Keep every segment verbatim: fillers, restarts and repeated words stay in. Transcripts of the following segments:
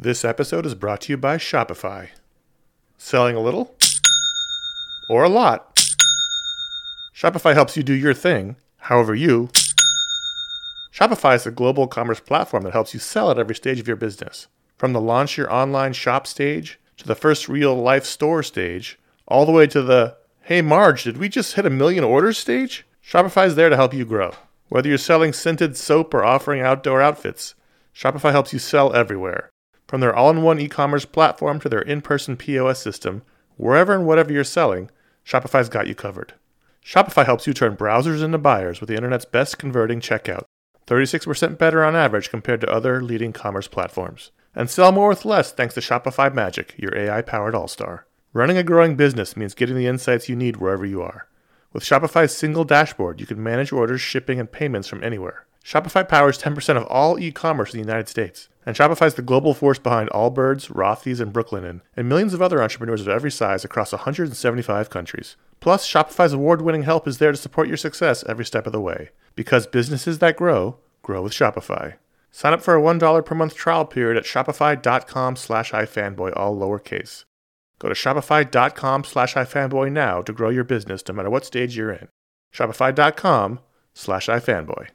This episode is brought to you by Shopify. Selling a little? Or a lot? Shopify helps you do your thing, however you. Shopify is a global commerce platform that helps you sell at every stage of your business. From the launch your online shop stage, to the first real-life store stage, all the way to the, hey Marge, did we just hit a million orders stage? Shopify is there to help you grow. Whether you're selling scented soap or offering outdoor outfits, Shopify helps you sell everywhere. From their all-in-one e-commerce platform to their in-person P O S system, wherever and whatever you're selling, Shopify's got you covered. Shopify helps you turn browsers into buyers with the internet's best converting checkout, thirty-six percent better on average compared to other leading commerce platforms. And sell more with less thanks to Shopify Magic, your A I-powered all-star. Running a growing business means getting the insights you need wherever you are. With Shopify's single dashboard, you can manage orders, shipping, and payments from anywhere. Shopify powers ten percent of all e-commerce in the United States. And Shopify's the global force behind Allbirds, Rothy's, and Brooklinen, and millions of other entrepreneurs of every size across one hundred seventy-five countries. Plus, Shopify's award-winning help is there to support your success every step of the way. Because businesses that grow, grow with Shopify. Sign up for a one dollar per month trial period at shopify.com slash ifanboy, all lowercase. Go to shopify.com slash ifanboy now to grow your business no matter what stage you're in. Shopify.com slash ifanboy.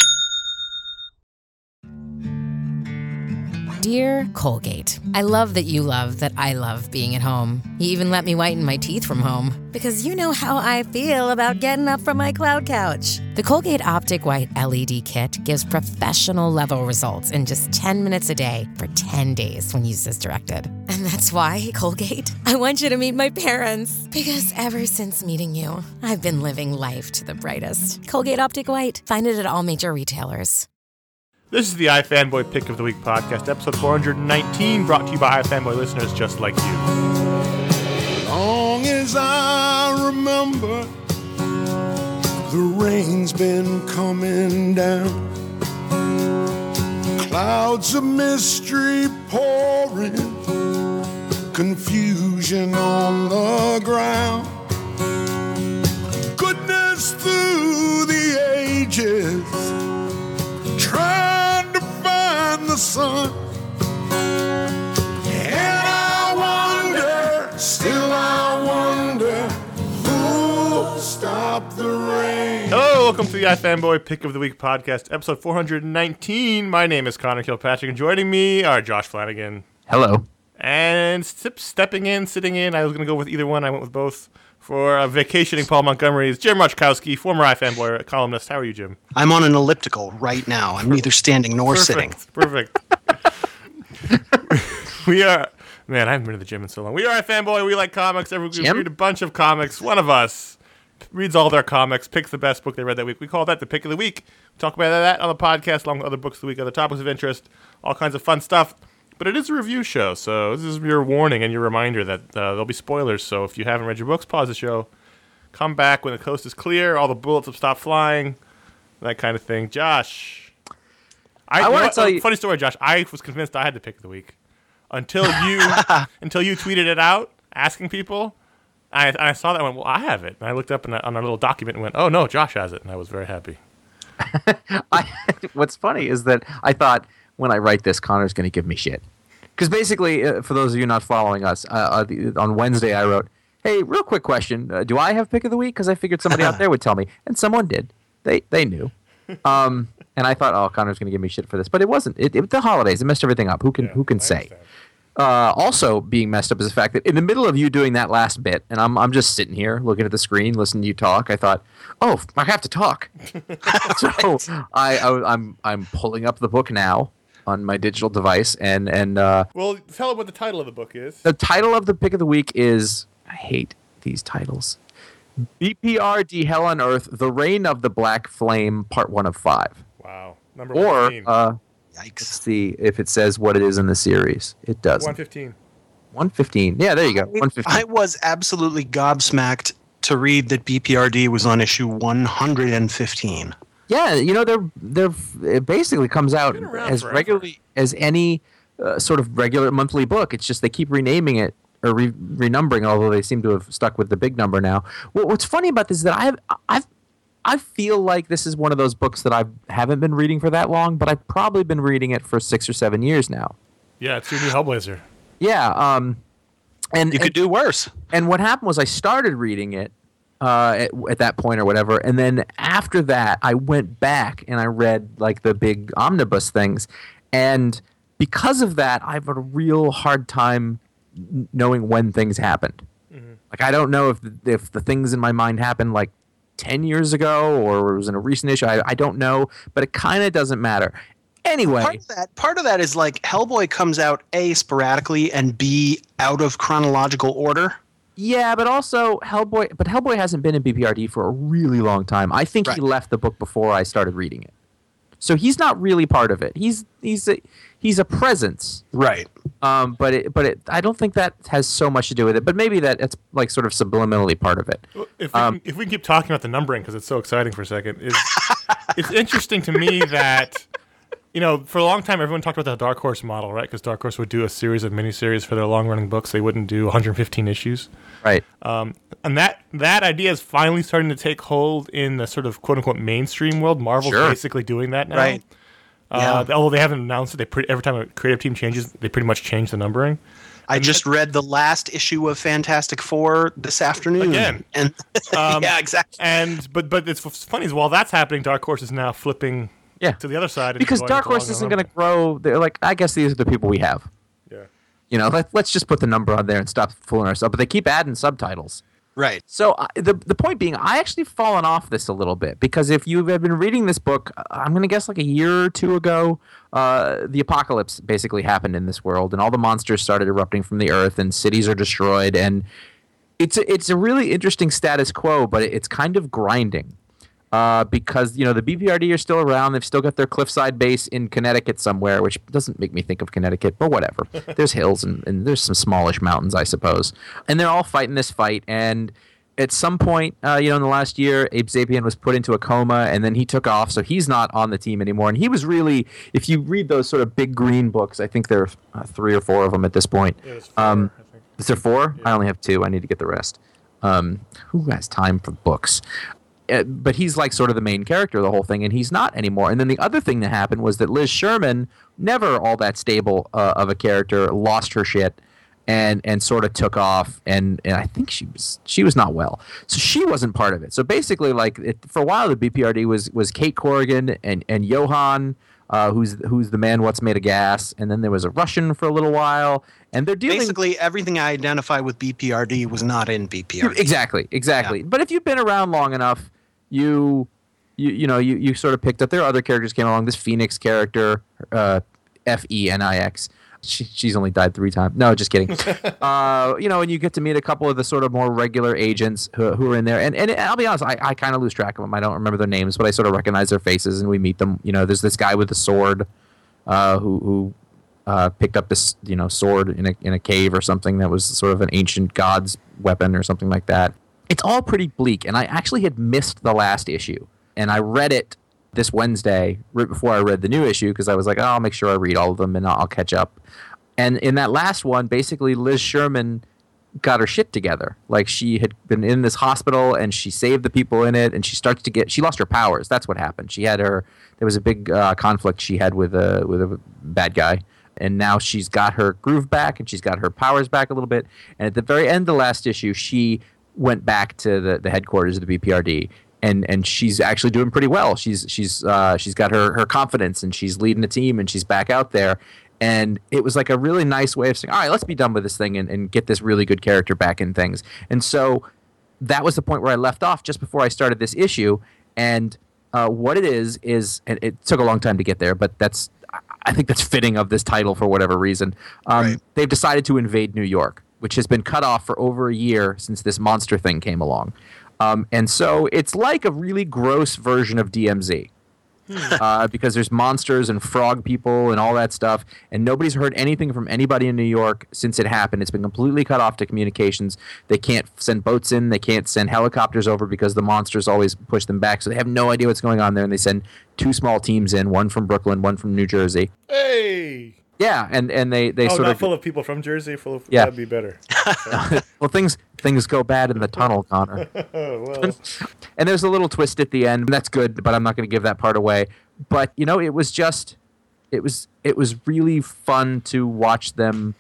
Dear Colgate, I love that you love that I love being at home. You even let me whiten my teeth from home. Because you know how I feel about getting up from my cloud couch. The Colgate Optic White L E D Kit gives professional-level results in just ten minutes a day for ten days when used as directed. And that's why, Colgate, I want you to meet my parents. Because ever since meeting you, I've been living life to the brightest. Colgate Optic White. Find it at all major retailers. This is the iFanboy Pick of the Week podcast, episode four hundred nineteen, brought to you by iFanboy listeners just like you. Long as I remember, the rain's been coming down. Clouds of mystery pouring, confusion on the ground. Goodness through the ages, trying to find the sun. And I wonder, still I wonder, who'll stop the rain. Hello, welcome to the iFanboy Pick of the Week podcast, episode four hundred nineteen. My name is Connor Kilpatrick, and joining me are Josh Flanagan. Hello. And step, stepping in, sitting in, I was going to go with either one. I went with both. For uh, vacationing Paul Montgomery's Jim Ruchkowski, former iFanboy columnist. How are you, Jim? I'm on an elliptical right now. I'm neither standing nor Perfect. sitting. Perfect. We are, man, I haven't been to the gym in so long. We are iFanboy. We like comics. Every we read a bunch of comics. One of us reads all their comics, picks the best book they read that week. We call that the Pick of the Week. We talk about that on the podcast, along with other books of the week, other topics of interest, all kinds of fun stuff. But it is a review show, so this is your warning and your reminder that uh, there'll be spoilers. So if you haven't read your books, pause the show. Come back when the coast is clear, all the bullets have stopped flying, that kind of thing. Josh. I, I want to to tell you... Funny story, Josh. I was convinced I had the pick of the week until you until you tweeted it out, asking people. I, I saw that and went, well, I have it. And I looked up in a, on our little document and went, oh, no, Josh has it. And I was very happy. I, what's funny is that I thought, when I write this, Connor's going to give me shit. Because basically, uh, for those of you not following us, uh, uh, the, on Wednesday I wrote, hey, real quick question. Uh, do I have pick of the week? Because I figured somebody out there would tell me. And someone did. They they knew. Um, and I thought, oh, Connor's going to give me shit for this. But it wasn't. It, it, the holidays, it messed everything up. Who can, Yeah, who can I say? understand. Uh, also being messed up is the fact that in the middle of you doing that last bit, and I'm I'm just sitting here looking at the screen, listening to you talk, I thought, oh, I have to talk. So I, I, I'm I'm pulling up the book now on my digital device, and and uh, Well, tell them what the title of the book is. the title of the pick of the week is, I hate these titles, B P R D Hell on Earth, The Reign of the Black Flame, Part One of Five. Wow. Number Or one fifteen. uh, let's Yikes. see if it says what it is in the series. It doesn't. one fifteen. one fifteen. Yeah, there you go. one fifteen. I was absolutely gobsmacked to read that B P R D was on issue one hundred fifteen. Yeah, you know, they're they're it basically comes out Been around as forever. regularly as any uh, sort of regular monthly book. It's just they keep renaming it or re- renumbering, although they seem to have stuck with the big number now. What, what's funny about this is that I've I've I feel like this is one of those books that I haven't been reading for that long, but I've probably been reading it for six or seven years now. Yeah, it's your new Hellblazer. Yeah, um, and You and, could do worse. and what happened was I started reading it uh, at, at that point or whatever, and then after that I went back and I read like the big omnibus things, and because of that I've had a real hard time n- knowing when things happened. Mm-hmm. Like I don't know if if the things in my mind happened like ten years ago or it was in a recent issue. I, I don't know, but it kind of doesn't matter. Anyway, Part of that, part of that is like Hellboy comes out A, sporadically, and B, out of chronological order. yeah, but also Hellboy. But Hellboy hasn't been in B P R D for a really long time. I think Right. he left the book before I started reading it, so he's not really part of it. He's he's a, he's a presence, Right. um, but it, but it, I don't think that has so much to do with it. But maybe that it's like sort of subliminally part of it. If we, Um, can, if we can keep talking about the numbering, because it's so exciting for a second, is it's interesting to me that, you know, for a long time everyone talked about the Dark Horse model, right? Because Dark Horse would do a series of miniseries for their long-running books. They wouldn't do one hundred fifteen issues. Right. Um, and that that idea is finally starting to take hold in the sort of quote-unquote mainstream world. Marvel's Sure. basically doing that now. Right. Uh, Yeah. Although they haven't announced it, they pre- every time a creative team changes, they pretty much change the numbering. I just read the last issue of Fantastic Four this afternoon. Again. And Um, yeah, exactly. And but but it's what's funny is while that's happening, Dark Horse is now flipping Yeah. to the other side. and Because going Dark to Horse long isn't number. going to grow. They're like, I guess these are the people we have. Yeah. You know, let, let's just put the number on there and stop fooling ourselves. But they keep adding subtitles. Right. So uh, the the point being, I actually fallen off this a little bit because if you have been reading this book, uh, I'm going to guess like a year or two ago, uh, the apocalypse basically happened in this world, and all the monsters started erupting from the earth, and cities are destroyed, and it's a, it's a really interesting status quo, but it's kind of grinding. Uh, because you know the B P R D are still around, they've still got their cliffside base in Connecticut somewhere, which doesn't make me think of Connecticut, but whatever. There's hills and, and there's some smallish mountains, I suppose, and they're all fighting this fight. And at some point, uh, you know, in the last year, Abe Sapien was put into a coma, and then he took off, so he's not on the team anymore. And he was really, if you read those sort of big green books, I think there are uh, three or four of them at this point. Yeah, there's four, Um, I think. Is there four? I only have two. I need to get the rest. Um, who has time for books? Uh, but he's like sort of the main character of the whole thing, and he's not anymore. And then the other thing that happened was that Liz Sherman, never all that stable uh, of a character, lost her shit and and sort of took off. And, and I think she was she was not well, so she wasn't part of it. So basically, like it, for a while, the B P R D was was Kate Corrigan and and Johan. Uh, who's who's the man? What's made of gas? And then there was a Russian for a little while, and they're dealing. Basically, everything I identify with B P R D was not in B P R D. Exactly, exactly. But if you've been around long enough, you, you, you know, you, you sort of picked up. There are other characters came along. This Phoenix character, uh, F E N I X. She, she's only died three times. No, just kidding. uh, you know, and you get to meet a couple of the sort of more regular agents who, who are in there. And, and I'll be honest, I, I kind of lose track of them. I don't remember their names, but I sort of recognize their faces, and we meet them. You know, there's this guy with the sword uh, who who uh, picked up this you know sword in a in a cave or something that was sort of an ancient god's weapon or something like that. It's all pretty bleak, and I actually had missed the last issue, and I read it this Wednesday right before I read the new issue because I was like, oh, I'll make sure I read all of them and I'll catch up. And in that last one, basically Liz Sherman got her shit together. Like she had been in this hospital and she saved the people in it, and she starts to get she lost her powers. That's what happened. She had her there was a big uh, conflict she had with a with a bad guy, and now she's got her groove back and she's got her powers back a little bit. And at the very end of the last issue, she went back to the, the headquarters of the B P R D. And and she's actually doing pretty well. She's she's uh, she's got her, her confidence, and she's leading a team, and she's back out there. And it was like a really nice way of saying, all right, let's be done with this thing and, and get this really good character back in things. And so that was the point where I left off just before I started this issue. And uh, what it is is, and it took a long time to get there, but that's I think that's fitting of this title for whatever reason. Um, Right. They've decided to invade New York, which has been cut off for over a year since this monster thing came along. Um, and so it's like a really gross version of D M Z. uh, because there's monsters and frog people and all that stuff, and nobody's heard anything from anybody in New York since it happened. It's been completely cut off to communications. They can't send boats in. They can't send helicopters over because the monsters always push them back, so they have no idea what's going on there, and they send two small teams in, one from Brooklyn, one from New Jersey. Hey. Yeah, and, and they, they Oh, sort not of... full of people from Jersey. Full of Yeah. that'd be better. well, things things go bad in the tunnel, Connor. Oh well. And there's a little twist at the end. That's good, but I'm not going to give that part away. But, you know, it was just... it was it was really fun to watch them.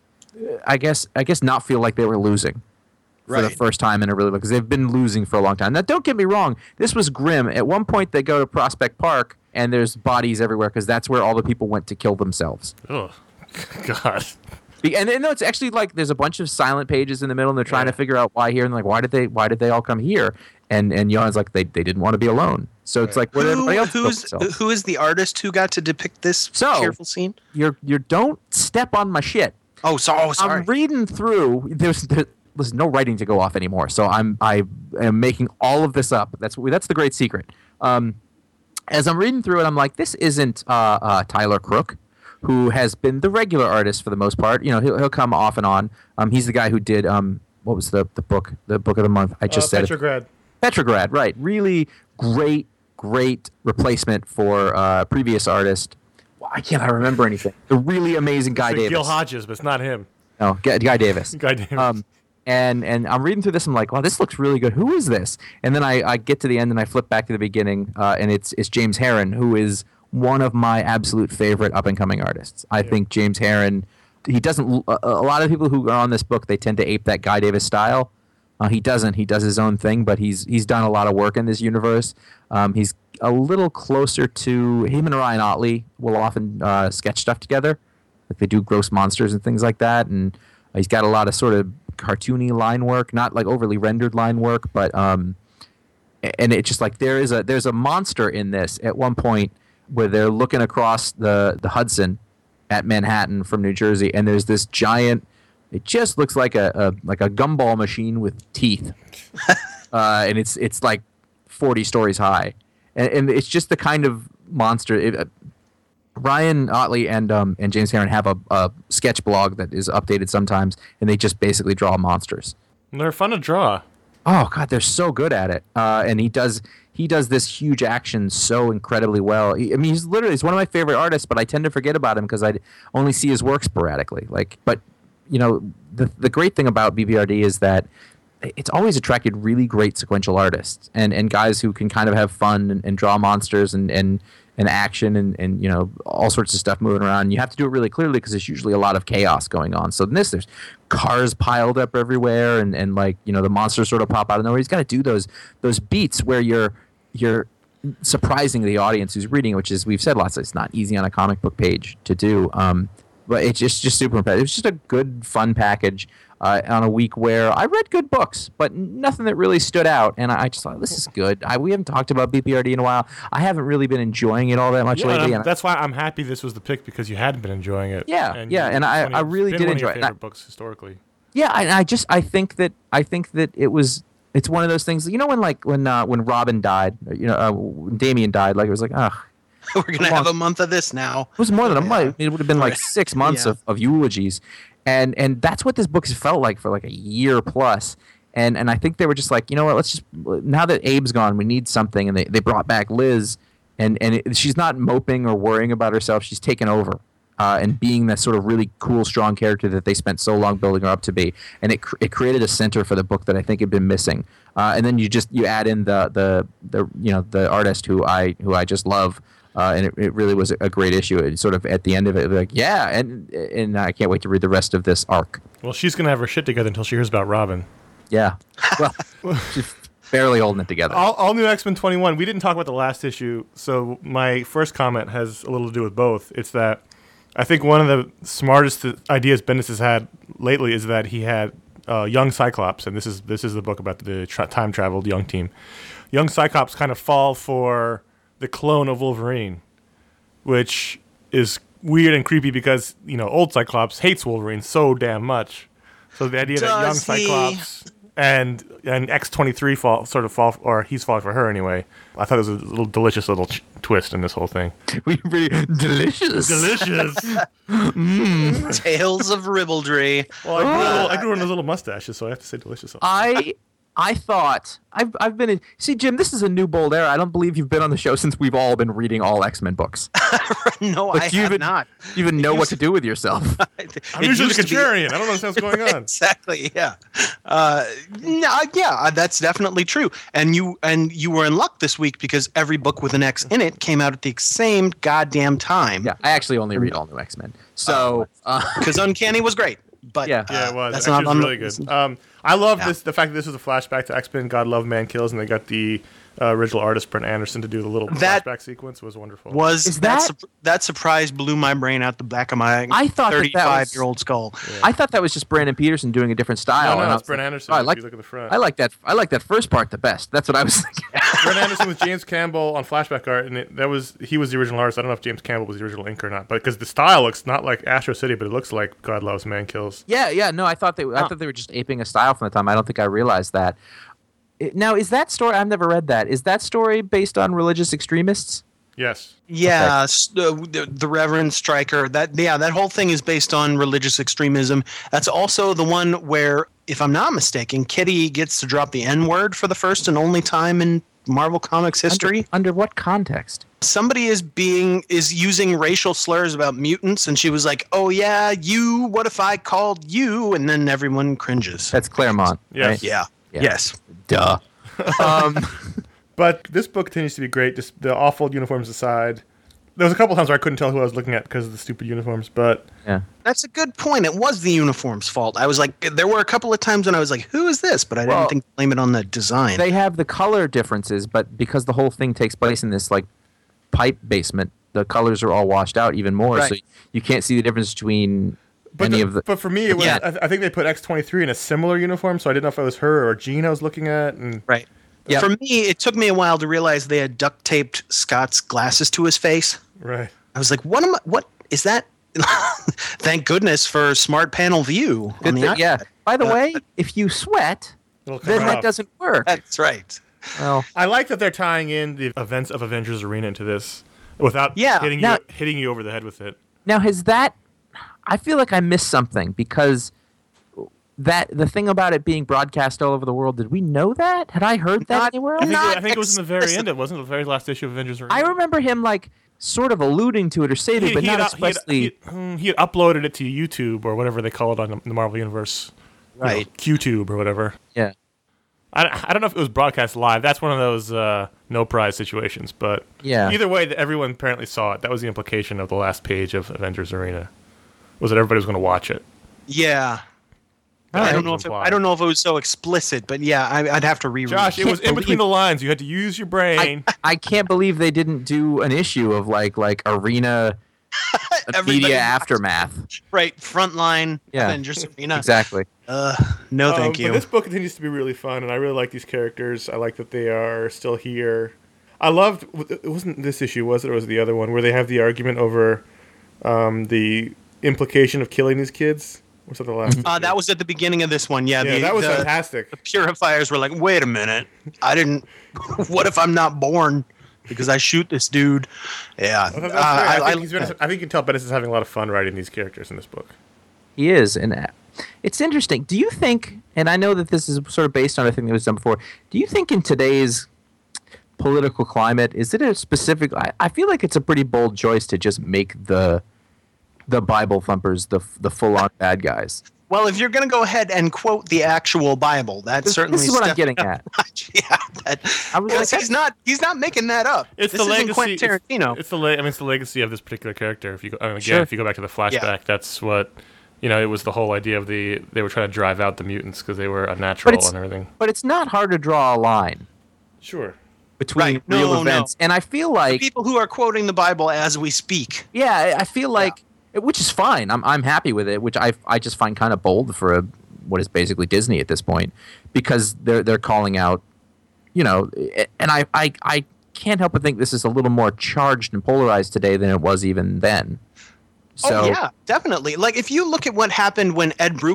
I guess I guess not feel like they were losing for Right. the first time in a really because they've been losing for a long time. Now, don't get me wrong, this was grim. At one point, they go to Prospect Park and there's bodies everywhere because that's where all the people went to kill themselves. Oh, God. Be- And, and no, it's actually like there's a bunch of silent pages in the middle, and they're trying Yeah. to figure out why here, and like why did they why did they all come here? And and Johan's like they, they didn't want to be alone. So it's like where did everybody Who, else kill who's, themselves? who is the artist who got to depict this So- cheerful scene? You're you don't step on my shit. Oh, so, oh sorry. I'm reading through. There's there, there's no writing to go off anymore. So I'm I am making all of this up. That's that's the great secret. Um, as I'm reading through it, I'm like, this isn't uh, uh, Tyler Crook, who has been the regular artist for the most part. You know, he'll he'll come off and on. Um, he's the guy who did um, what was the the book the book of the month? I just uh, said it. Petrograd. Petrograd, right? Really great, great replacement for uh, previous artist. Why can't I remember anything? The really amazing Guy It's like Davis. Gil Hodges, but it's not him. No, Guy, Guy Davis. Guy Davis. Um, and and I'm reading through this. I'm like, wow, this looks really good. Who is this? And then I, I get to the end and I flip back to the beginning, uh, and it's it's James Herron, who is one of my absolute favorite up and coming artists. I think James Herron. He doesn't. A, a lot of people who are on this book, they tend to ape that Guy Davis style. Uh, he doesn't. He does his own thing, but he's he's done a lot of work in this universe. Um, he's a little closer to him and Ryan Otley will often uh, sketch stuff together. Like they do Gross Monsters and things like that, and he's got a lot of sort of cartoony line work, not like overly rendered line work, but um, and it's just like there is a there's a monster in this at one point where they're looking across the the Hudson at Manhattan from New Jersey, and there's this giant. It just looks like a, a like a gumball machine with teeth, uh, and it's it's like forty stories high, and, and it's just the kind of monster. It, uh, Ryan Otley and um, and James Herron have a, a sketch blog that is updated sometimes, and they just basically draw monsters. They're fun to draw. Oh God, they're so good at it, uh, and he does he does this huge action so incredibly well. He, I mean, he's literally he's one of my favorite artists, but I tend to forget about him because I only see his work sporadically. Like, but you know, the the great thing about B B R D is that it's always attracted really great sequential artists and, and guys who can kind of have fun and, and draw monsters and, and, and action and, and, you know, all sorts of stuff moving around. You have to do it really clearly because there's usually a lot of chaos going on. So in this, there's cars piled up everywhere and, and like, you know, the monsters sort of pop out of nowhere. He's got to do those those beats where you're you're surprising the audience who's reading, which is, we've said lots, it's not easy on a comic book page to do. Um, but it's just, just super impressive. It's just a good, fun package. Uh, on a week where I read good books, but nothing that really stood out, and I, I just thought this is good. I, we haven't talked about B P R D in a while. I haven't really been enjoying it all that much Yeah, lately. and And that's why I'm happy this was the pick because you hadn't been enjoying it. Yeah, yeah, and it's I- one of I your- really it's did been one of your enjoy it. And I- favorite books historically. yeah, I, I just I think that I think that it was it's one of those things. You know when like when uh, when Robin died, you know uh, when Damien died, like it was like ugh. We're gonna have a month of this now. It was more than a month. It would have been like six months Yeah. of, of eulogies, and and that's what this book has felt like for like a year plus. And and I think they were just like, you know what? Let's just now that Abe's gone, we need something. And they, they brought back Liz, and and it, she's not moping or worrying about herself. She's taken over uh, and being that sort of really cool, strong character that they spent so long building her up to be. And it cr- it created a center for the book that I think had been missing. Uh, and then you just you add in the the the you know the artist who I who I just love. Uh, and it, it really was a great issue. It sort of at the end of it, like yeah, and and I can't wait to read the rest of this arc. Well, she's gonna have her shit together until she hears about Robin. Yeah, well, she's barely holding it together. All, all new X-Men twenty-one. We didn't talk about the last issue, so my first comment has a little to do with both. It's that I think one of the smartest ideas Bendis has had lately is that he had uh, young Cyclops, and this is this is the book about the tra- time traveled young team. Young Cyclops kind of fall for the clone of Wolverine, which is weird and creepy because, you know, old Cyclops hates Wolverine so damn much. So the idea that young Does he? Cyclops and and X twenty-three fall sort of fall, or he's falling for her anyway. I thought it was a little delicious little ch- twist in this whole thing. We really delicious. Delicious. Tales of Ribaldry. Well, I grew, a little, I grew in those little mustaches, so I have to say delicious. I I thought I've I've been in. See, Jim, this is a new bold era. I don't believe you've been on the show since we've all been reading all X-Men books. no, Like, I you have even, not. You even know It what to used- do with yourself. I'm usually the used to be- contrarian. I don't understand what's going on. Exactly. Yeah. Uh, no, yeah, uh, that's definitely true. And you and you were in luck this week because every book with an X in it came out at the same goddamn time. Yeah, I actually only read all new X-Men. So, uh, Because Uncanny was great. But Yeah. uh, Yeah, it was. That's Actually, not it was on really the- good. Um, I love Yeah. this. The fact that this was a flashback to X-Men. God Love Man Kills, and they got the uh, original artist Brent Anderson to do the little That flashback sequence. Was wonderful. Was Is that that- sup- that surprise blew my brain out the back of my I thought that that was- thirty-five-year-old skull. I thought that was just Brandon Peterson doing a different style. No, no, and I it's was Brent like, Anderson. oh, I if like, you look at the front. I like that. I like that first part the best. That's what I was thinking. Brent Anderson with James Campbell on flashback art, and it, that was he was the original artist. I don't know if James Campbell was the original ink or not, but because the style looks not like Astro City, but it looks like God Loves Man Kills. Yeah, yeah. No, I thought they. I thought they were just aping a style from the time. I don't think I realized that. It- now, is that story? I've never read that. Is that story based on religious extremists? Yes. Yeah, s- the, the, the Reverend Stryker. That yeah, that whole thing is based on religious extremism. That's also the one where, if I'm not mistaken, Kitty gets to drop the N word for the first and only time in Marvel Comics history. Under, under what context? Somebody is being is using racial slurs about mutants, and she was like, "Oh yeah, you. What if I called you?" And then everyone cringes. That's Claremont. Yes. Right? Yeah. Yeah. Yes. Duh. um, But this book continues to be great. Just the awful uniforms aside, there was a couple times where I couldn't tell who I was looking at because of the stupid uniforms. But yeah. That's a good point. It was the uniform's fault. I was like, there were a couple of times when I was like, "Who is this?" But I didn't Well, think to blame it on the design. They have the color differences, but because the whole thing takes place in this like pipe basement, the colors are all washed out even more. Right. So you can't see the difference between but, any the- of the. but for me, it was. Yeah. I, I think they put X twenty-three in a similar uniform, so I didn't know if it was her or Jean I was looking at. And Right. Yep. For me, it took me a while to realize they had duct taped Scott's glasses to his face. right. I was like, "What am I? What is that?" Thank goodness for smart panel view on Good the thing- iPad. yeah. By the Uh, way, if you sweat, It'll come then right that off. doesn't work. That's right. Well, I like that they're tying in the events of Avengers Arena into this without Yeah, hitting now- you hitting you over the head with it. now has that? I feel like I missed something because that the thing about it being broadcast all over the world. Did we know that? Had I heard that Not- anywhere I else? think, it, Not I think it was in the very explicit. end. It wasn't the very last issue of Avengers Arena. I remember him like sort of alluding to it or stating, he, but he not had, he, had, expressly. he, had, mm, he had uploaded it to YouTube or whatever they call it on the Marvel Universe, you know, Right. QTube or whatever. yeah. I, I don't know if it was broadcast live. That's one of those uh, no prize situations. But Yeah. either way, th- everyone apparently saw it. That was the implication of the last page of Avengers Arena, was that everybody was going to watch it. Yeah. I That don't was know if it, implied. I don't know if it was so explicit, but yeah, I, I'd have to reread. Josh, it can't was in between believe- the lines. You had to use your brain. I can't believe they didn't do an issue of like like arena Everybody media watched. aftermath. Right, frontline Yeah. Avengers Arena. Exactly. Uh, no, Um, thank but you. this book continues to be really fun, and I really like these characters. I like that they are still here. I loved. It wasn't this issue, was it? Or was it the other one where they have the argument over um, the implication of killing these kids? Was that the last? Uh, issue? that was at the beginning of this one. Yeah, yeah, the, that was the fantastic. purifiers were like, "Wait a minute, I didn't. What if I'm not born because I shoot this dude?" Yeah, I, thought that was uh, great. I, I, think I, he's been, I think you can tell Bendis is having a lot of fun writing these characters in this book. He is, and uh, it's interesting. Do you think? And I know that this is sort of based on a thing that was done before. Do you think in today's political climate, is it a specific? I, I feel like it's a pretty bold choice to just make the the Bible thumpers the the full on bad guys. well, if you're going to go ahead and quote the actual Bible, that's This, certainly this is what I'm stepping getting at. up. Yeah, that, I was because like, he's not he's not making that up. It's this the isn't legacy. Quentin it's- Tarantino. It's, the le- I mean, it's the legacy of this particular character. If you go, I mean, again, Sure. if you go back to the flashback, that's what you know. It was the whole idea of the they were trying to drive out the mutants because they were unnatural it's- and everything. But it's not hard to draw a line Sure. between Right. No, real no. events, and I feel like People who are quoting the Bible as we speak. yeah, I- I feel like which is fine. I'm I'm happy with it, which I I just find kind of bold for a what is basically Disney at this point, because they're they're calling out, you know, and I I I can't help but think this is a little more charged and polarized today than it was even then. So oh yeah, definitely. Like if you look at what happened when Ed Brucker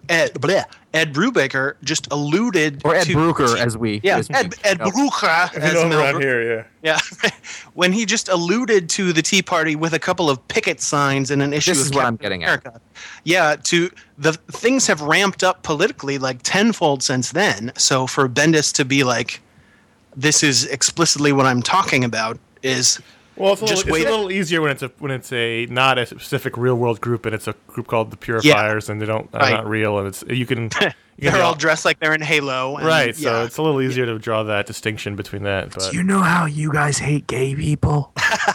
Ed, bleh, Ed Brubaker just alluded Or Ed to, Brucker, as we. yeah, as we Ed, Ed know. Brucker, You as know, Mel around Brooks- here, yeah. Yeah, when he just alluded to the Tea Party with a couple of picket signs in an issue This of is what I'm Captain getting at. America. Yeah, to the things have ramped up politically like tenfold since then. So for Bendis to be like, "This is explicitly what I'm talking about," is Well, it's a, Just little, it's wait- a little easier when it's a when it's a not a specific real world group and it's a group called the Purifiers and they don't are Right. not real and it's you can, you can they're be all dressed like they're in Halo. And, right. So yeah. it's a little easier to draw that distinction between that. But You know how you guys hate gay people?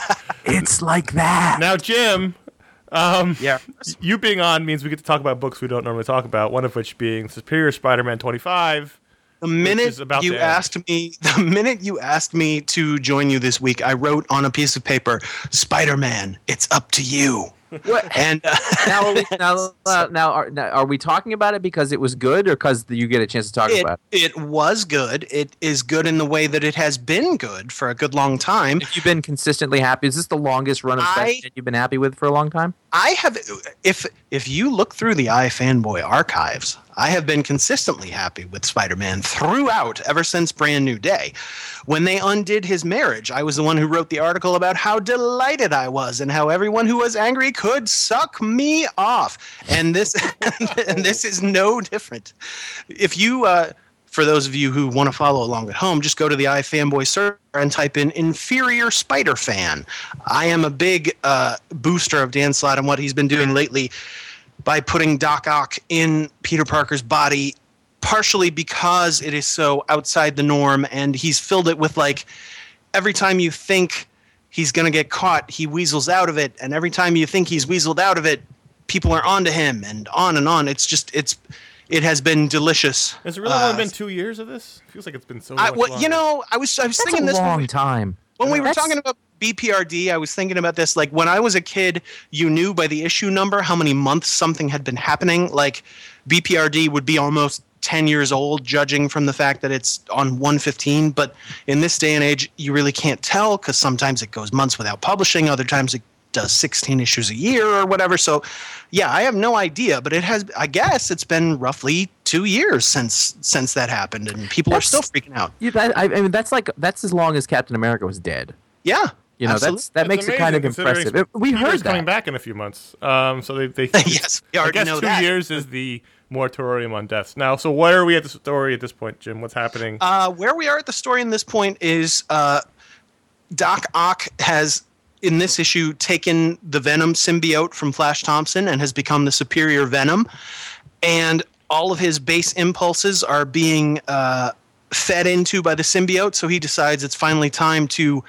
It's like that. now, Jim, um, yeah. you being on means we get to talk about books we don't normally talk about. One of which being Superior Spider-Man twenty-five. The minute is about you to end. asked me, the minute you asked me to join you this week, I wrote on a piece of paper, "Spider-Man, it's up to you." What? And uh, now, are we, now, uh, now, are, now, are we talking about it because it was good, or because you get a chance to talk it, about it? it was good. It is good in the way that it has been good for a good long time. If you've been consistently happy, is this the longest run of I- Spider-Man you've been happy with for a long time? I have, if if you look through the iFanboy archives, I have been consistently happy with Spider-Man throughout, ever since Brand New Day. When they undid his marriage, I was the one who wrote the article about how delighted I was and how everyone who was angry could suck me off. And this, and this is no different. If you, uh, for those of you who want to follow along at home, just go to the iFanboy server and type in inferior Spider fan. I am a big uh, booster of Dan Slott and what he's been doing lately by putting Doc Ock in Peter Parker's body, partially because it is so outside the norm, and he's filled it with, like, every time you think he's going to get caught, he weasels out of it, and every time you think he's weaseled out of it, people are onto him, and on and on. It's just, it's, it has been delicious. Has it really Uh, only been two years of this? Feels like it's been so I, much well, longer. you know, I was I was That's thinking a this when long we, time. when we were That's- talking about B P R D. I was thinking about this. Like when I was a kid, you knew by the issue number how many months something had been happening. Like B P R D would be almost ten years old, judging from the fact that it's on one fifteen. But in this day and age, you really can't tell because sometimes it goes months without publishing. Other times it does sixteen issues a year or whatever. So, yeah, I have no idea, but it has. I guess it's been roughly two years since since that happened, and people That's- are still freaking out. Yeah, that, I, I mean, that's like that's as long as Captain America was dead. Yeah, You know, absolutely. that's that It's makes it kind of amazing considering impressive. It- we Peter's heard coming that. back in a few months. Um, so they, they Yes, we I already guess know two that. years is the moratorium on deaths. Now, so where are we at the story at this point, Jim? What's happening? Uh, where we are at the story in this point is uh, Doc Ock has, in this issue, taken the Venom symbiote from Flash Thompson and has become the superior Venom. And all of his base impulses are being uh, fed into by the symbiote, so he decides it's finally time to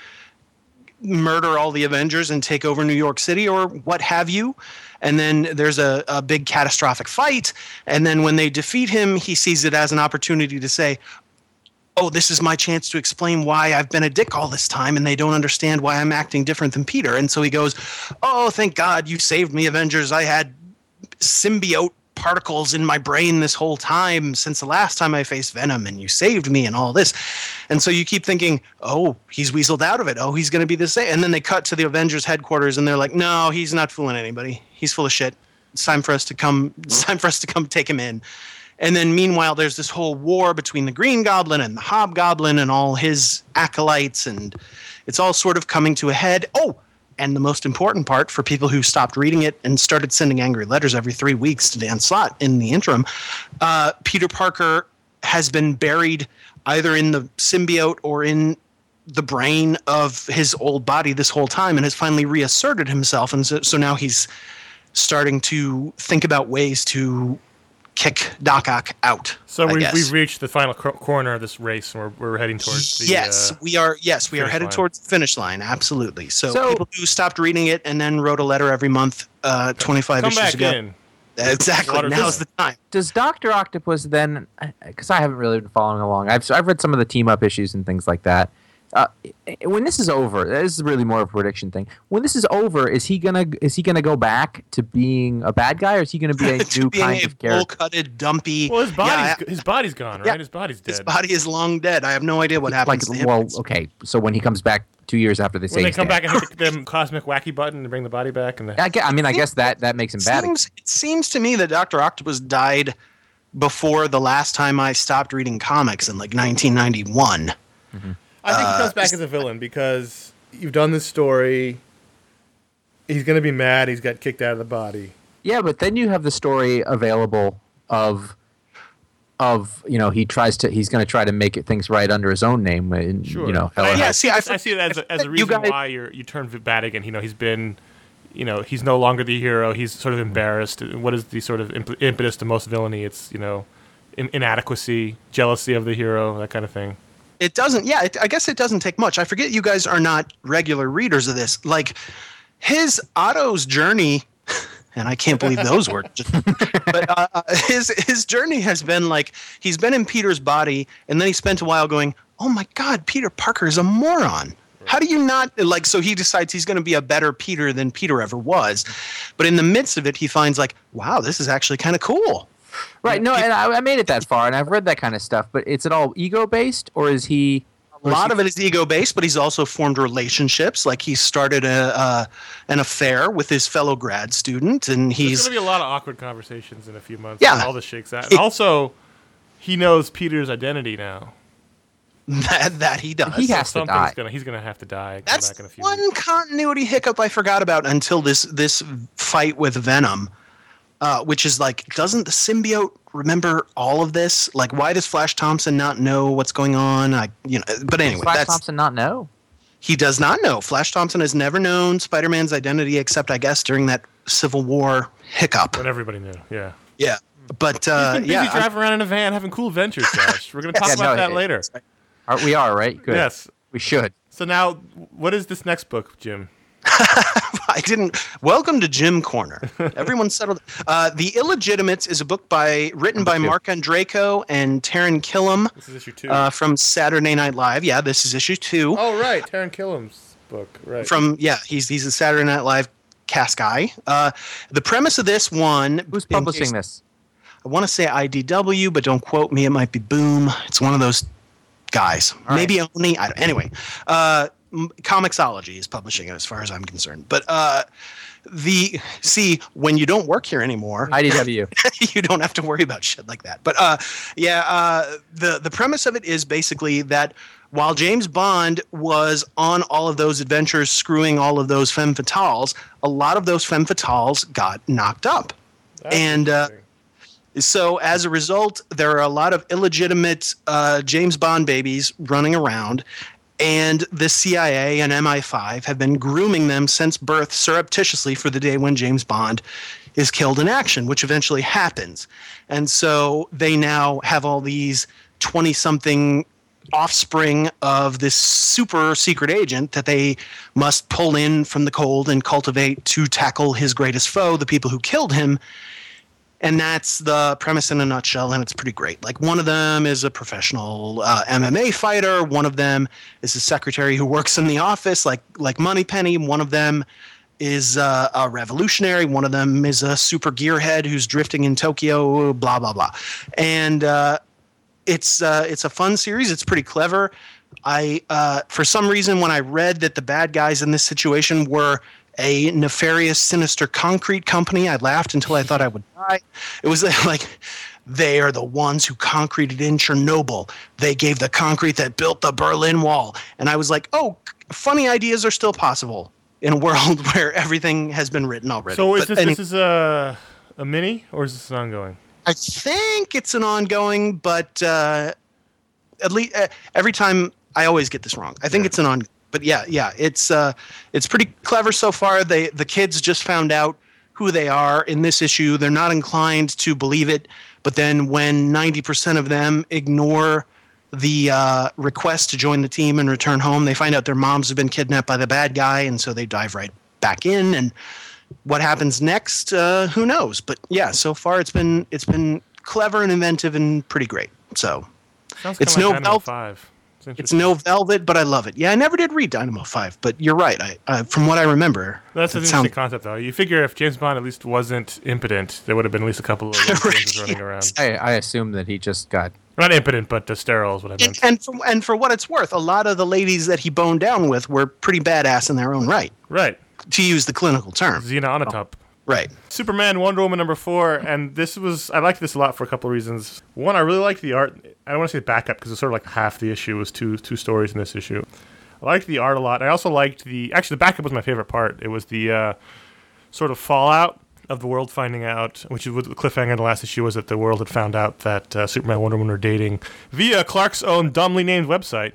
murder all the Avengers and take over New York City or what have you. And then there's a, a big catastrophic fight. And then when they defeat him, he sees it as an opportunity to say, oh, this is my chance to explain why I've been a dick all this time and they don't understand why I'm acting different than Peter. And so he goes, oh, thank God you saved me, Avengers. I had symbiote particles in my brain this whole time since the last time I faced Venom, and you saved me and all this. And so you keep thinking, oh, he's weaseled out of it. Oh, he's going to be the same. And then they cut to the Avengers headquarters and they're like, no, he's not fooling anybody. He's full of shit. It's time for us to come, it's time for us to come take him in. And then meanwhile, there's this whole war between the Green Goblin and the Hobgoblin and all his acolytes, and it's all sort of coming to a head. Oh, and the most important part for people who stopped reading it and started sending angry letters every three weeks to Dan Slott in the interim, uh, Peter Parker has been buried either in the symbiote or in the brain of his old body this whole time and has finally reasserted himself. And so, so now he's starting to think about ways to kick Doc Ock out. so I we've, guess. we've reached the final cor- corner of this race, and we're, we're heading towards the. yes, uh, we are. Yes, we are finish headed line. towards the finish line. Absolutely. So, So- people who stopped reading it and then wrote a letter every month, uh, twenty-five come issues back ago. in. Exactly. Water Now's down. the time. Does Doctor Octopus then? Because I haven't really been following along. I've I've read some of the team up issues and things like that. Uh, when this is over, this is really more of a prediction thing. When this is over, is he gonna is he gonna go back to being a bad guy, or is he gonna be a To new being kind a of character? bull-cutted, dumpy. Well, his body's yeah, g- his body's gone, right? Yeah. His body's dead. his body is long dead. I have no idea what Like, happens to him. well, okay. So when he comes back two years after they say when they he's come dead. back and hit the, the cosmic wacky button and bring the body back, and the, I, gue- I mean, I guess that that makes him bad. seems, it seems to me that Doctor Octopus died before the last time I stopped reading comics in like nineteen ninety-one. Mm-hmm. I think he comes back as a villain because you've done this story. He's going to be mad. He's got kicked out of the body. Yeah, but then you have the story available of, of you know, he tries to, he's going to try to make it, things right under his own name. And, Sure. You know, I, yeah, I, see, I, I see it as a, as a you reason guys- why you're, you turn bad again. You know, he's been, you know, he's no longer the hero. He's sort of embarrassed. What is the sort of imp- impetus to most villainy? It's, you know, in- inadequacy, jealousy of the hero, that kind of thing. It doesn't, yeah, it, I guess it doesn't take much. I forget you guys are not regular readers of this. Like, his Otto's journey, and I can't believe those words, but uh, uh, his his journey has been like, he's been in Peter's body, and then he spent a while going, oh my God, Peter Parker is a moron. How do you not, like, so he decides he's going to be a better Peter than Peter ever was. But in the midst of it, he finds like, wow, this is actually kind of cool. right. No, and I, I made it that far, and I've read that kind of stuff. But is it all ego based, or is he? A lot of it is ego based, but he's also formed relationships. Like he started a uh, an affair with his fellow grad student, and There's he's going to be a lot of awkward conversations in a few months. Yeah. when all this shakes out. And also, he knows Peter's identity now. that that he does. He has to Something's die. Gonna, he's going to have to die. Come That's back in a few one weeks. continuity hiccup I forgot about until this this fight with Venom, uh, which is like, doesn't the symbiote remember all of this? Like, why does Flash Thompson not know what's going on? I, you know, but anyway, Flash that's Thompson not know. he does not know. Flash Thompson has never known Spider-Man's identity except, I guess, during that Civil War hiccup. When everybody knew, yeah. Yeah, but uh, He's been busy yeah, I- driving around in a van having cool adventures, Josh. We're going to talk Yeah, about no, that it- later. Are, we are right. Good. Yes. We should. So now, what is this next book, Jim? I didn't. Welcome to Jim Corner. Everyone settled. Uh, the Illegitimates is a book by written by two. Mark Andreyko and Taran Killam This is issue two. uh, from Saturday Night Live. Yeah, this is issue two. oh, right. Taran Killam's book. Right. From yeah, he's he's a Saturday Night Live cast guy. Uh, the premise of this one. Who's in publishing case- this? I want to say I D W, but don't quote me. It might be Boom. It's one of those guys. right. Maybe only. I don't, anyway, uh, M- Comixology is publishing it, as far as I'm concerned. But uh, the see when you don't work here anymore, I D W. you don't have to worry about shit like that. But uh, yeah, uh, the the premise of it is basically that while James Bond was on all of those adventures, screwing all of those femme fatales, a lot of those femme fatales got knocked up, That's and. Uh, interesting. so as a result, there are a lot of illegitimate uh, James Bond babies running around, and the C I A and M I five have been grooming them since birth surreptitiously for the day when James Bond is killed in action, which eventually happens. And so they now have all these twenty-something offspring of this super secret agent that they must pull in from the cold and cultivate to tackle his greatest foe, the people who killed him. And that's the premise in a nutshell, and it's pretty great. Like, one of them is a professional uh, M M A fighter. One of them is a secretary who works in the office, like like Moneypenny. One of them is uh, a revolutionary. One of them is a super gearhead who's drifting in Tokyo. Blah blah blah. And uh, it's uh, it's a fun series. It's pretty clever. I uh, for some reason, when I read that the bad guys in this situation were a nefarious, sinister concrete company, I laughed until I thought I would die. It was like, they are the ones who concreted in Chernobyl. They gave the concrete that built the Berlin Wall. And I was like, oh, funny ideas are still possible in a world where everything has been written already. So is But this, any- this is a, a mini, or is this an ongoing? I think it's an ongoing, but uh, at least uh, every time I always get this wrong. I think it's an ongoing. But yeah, yeah, it's uh, it's pretty clever so far. They the kids just found out who they are in this issue. They're not inclined to believe it, but then when ninety percent of them ignore the uh, request to join the team and return home, they find out their moms have been kidnapped by the bad guy, and so they dive right back in. And what happens next? Uh, who knows? But yeah, so far it's been it's been clever and inventive and pretty great. So Sounds It's kinda like no Dynamo Vel- five. It's, it's interesting. no Velvet, but I love it. Yeah, I never did read Dynamo five, but you're right. I uh, from what I remember, That's an it interesting sounds- concept, though. You figure if James Bond at least wasn't impotent, there would have been at least a couple of James Right, running around. I, I assume that he just got. Not impotent, but uh, sterile is what I And, meant. and for and for what it's worth, a lot of the ladies that he boned down with were pretty badass in their own right, Right. to use the clinical term. Xena Onatopp. Right. Superman, Wonder Woman number four, and this was I liked this a lot for a couple of reasons. One, I really liked the art. I don't want to say backup because it's sort of like half the issue was two two stories in this issue. I liked the art a lot. I also liked the actually the backup was my favorite part. It was the uh, sort of fallout of the world finding out, which is what the cliffhanger in the last issue was that the world had found out that uh, Superman and Wonder Woman were dating via Clark's own dumbly named website.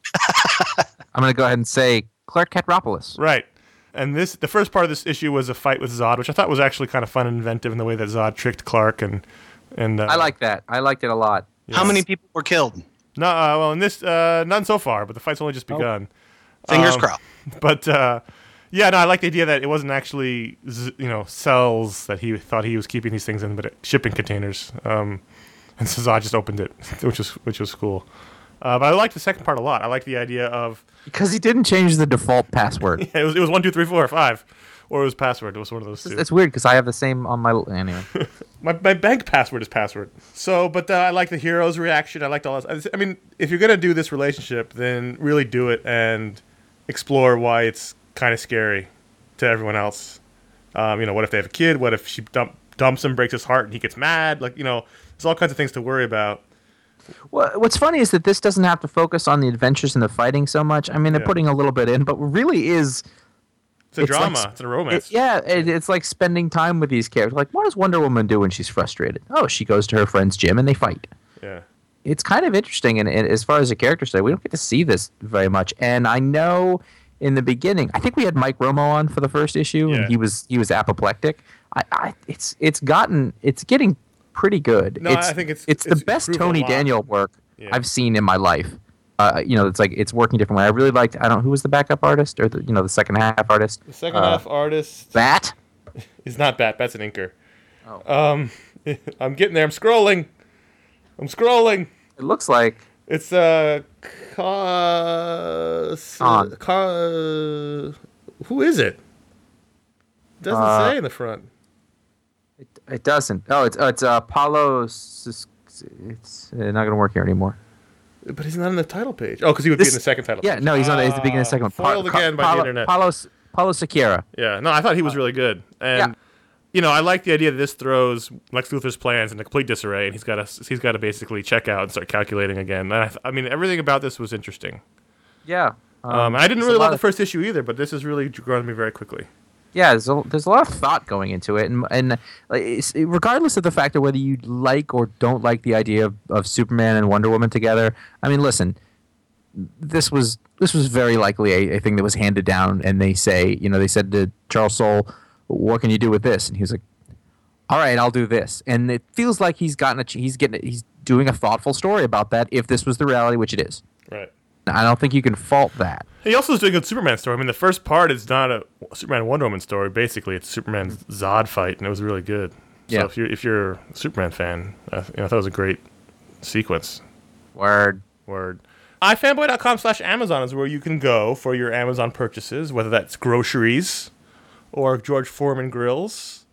I'm going to go ahead and say Clark Katropoulos. Right. And this, the first part of this issue was a fight with Zod, which I thought was actually kind of fun and inventive in the way that Zod tricked Clark and and. Uh, I like that. I liked it a lot. Yes. How many people were killed? No, uh, well, in this, uh, none so far, but the fight's only just begun. Fingers Um, crossed. But uh, yeah, no, I like the idea that it wasn't actually z- you know cells that he thought he was keeping these things in, but shipping containers. Um, and so Zod just opened it, which was which was cool. Uh, but I liked the second part a lot. I like the idea of Because he didn't change the default password. it was it was one two three four five, or it was password. It was one of those two. It's weird because I have the same on my... Anyway. My, my bank password is password. So, but uh, I like the hero's reaction. I liked all this. I mean, if you're gonna do this relationship, then really do it and explore why it's kind of scary to everyone else. Um, you know, what if they have a kid? What if she dump, dumps him, breaks his heart, and he gets mad? Like, you know, there's all kinds of things to worry about. Well, what's funny is that this doesn't have to focus on the adventures and the fighting so much. I mean, they're Yeah. putting a little bit in, but really is... It's a It's like drama. sp- it's a romance. It, yeah, it, it's like spending time with these characters. Like, what does Wonder Woman do when she's frustrated? Oh, she goes to her friend's gym and they fight. yeah. It's kind of interesting, and, and as far as a character study, we don't get to see this very much. And I know in the beginning, I think we had Mike Romo on for the first issue, Yeah. and he was he was apoplectic. I, I it's it's gotten it's getting pretty good. No, it's, I think it's- it's it's the best improved a Tony lot. Daniel work Yeah. I've seen in my life. Uh, you know, it's like it's working different way. I really liked. I don't. Who was the backup artist or the you know the second half artist? The second Uh, half artist Bat. is not Bat. Bat's an inker. Oh. Um, I'm getting there. I'm scrolling. I'm scrolling. It looks like It's uh, ca- Con. ca- who is it? Doesn't Uh, say in the front. it, it doesn't. Oh, it's uh, it's uh, Paulo. Sis- It's uh, not going to work here anymore. But he's not on the title page. Oh, because he would be This- in the second title. Yeah, page. no, he's on. He's the beginning of the second one. Ah, Foiled Pa- again by Paulo, the internet. Paulo, Paulo Siqueira. Yeah, no, I thought he was really good, and Yeah. you know, I like the idea that this throws Lex Luthor's plans into complete disarray, and he's got to he's got to basically check out and start calculating again. And I, th- I mean, everything about this was interesting. Yeah. Um, I didn't there's really a lot love the of- first issue either, but this has really grown on me very quickly. Yeah, there's a, there's a lot of thought going into it, and and like, it's, regardless of the fact of whether you like or don't like the idea of, of Superman and Wonder Woman together, I mean, listen, this was this was very likely a, a thing that was handed down, and they say, you know, they said to Charles Soule, "What can you do with this?" And he was like, "All right, I'll do this." And it feels like he's gotten a ch- he's getting he's doing a thoughtful story about that. If this was the reality, which it is, Right. I don't think you can fault that. He also is doing a good Superman story. I mean, the first part is not a Superman and Wonder Woman story. Basically, it's Superman's Zod fight, and it was really good. So Yeah. if you're if you're a Superman fan, uh, you know, I thought it was a great sequence. Word. Word. ifanboy.com slash Amazon is where you can go for your Amazon purchases, whether that's groceries or George Foreman grills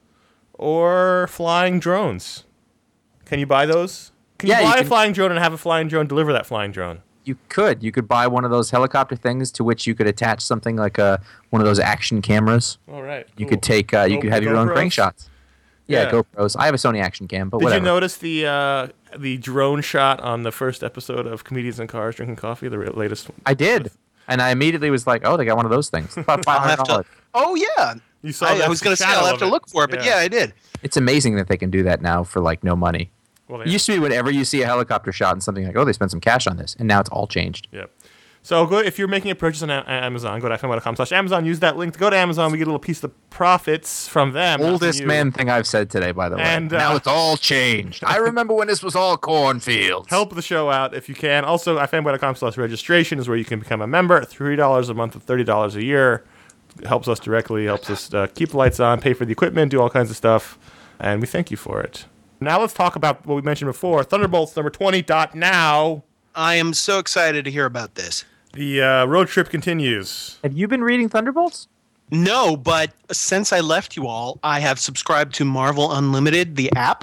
or flying drones. Can you buy those? Can Yeah, you you buy a can- flying drone and have a flying drone deliver that flying drone? You could. You could buy one of those helicopter things to which you could attach something like a one of those action cameras. All right. You cool. could take. Uh, you Go- could have the your own GoPros? crank shots. Yeah, Yeah. GoPros. I have a Sony Action Cam, but Did whatever. you notice the uh, the drone shot on the first episode of Comedians in Cars Drinking Coffee, the re- latest one? I did, and I immediately was like, "Oh, they got one of those things." About five I'll have hundred to. dollars. Oh yeah. You saw I, that I was going to say shadow I'll have of to it. look for it, but yeah, I did. It's amazing that they can do that now for like no money. Well, It used to be whenever you see a helicopter shot and something like, "Oh, they spent some cash on this," and now it's all changed. Yep. So go if you're making a purchase on a- Amazon, go to ifanboy.com slash Amazon. Use that link to go to Amazon. We get a little piece of the profits from them. not from Oldest you. man thing I've said today, by the way. And, uh, now it's all changed. I remember when this was all cornfields. Help the show out if you can. Also, ifanboy.com slash registration is where you can become a member. three dollars a month and thirty dollars a year. It helps us directly, helps us uh, keep the lights on, pay for the equipment, do all kinds of stuff. And we thank you for it. Now let's talk about what we mentioned before. Thunderbolts number twenty dot now. I am so excited to hear about this. The uh, road trip continues. Have you been reading Thunderbolts? No, but since I left you all, I have subscribed to Marvel Unlimited, the app,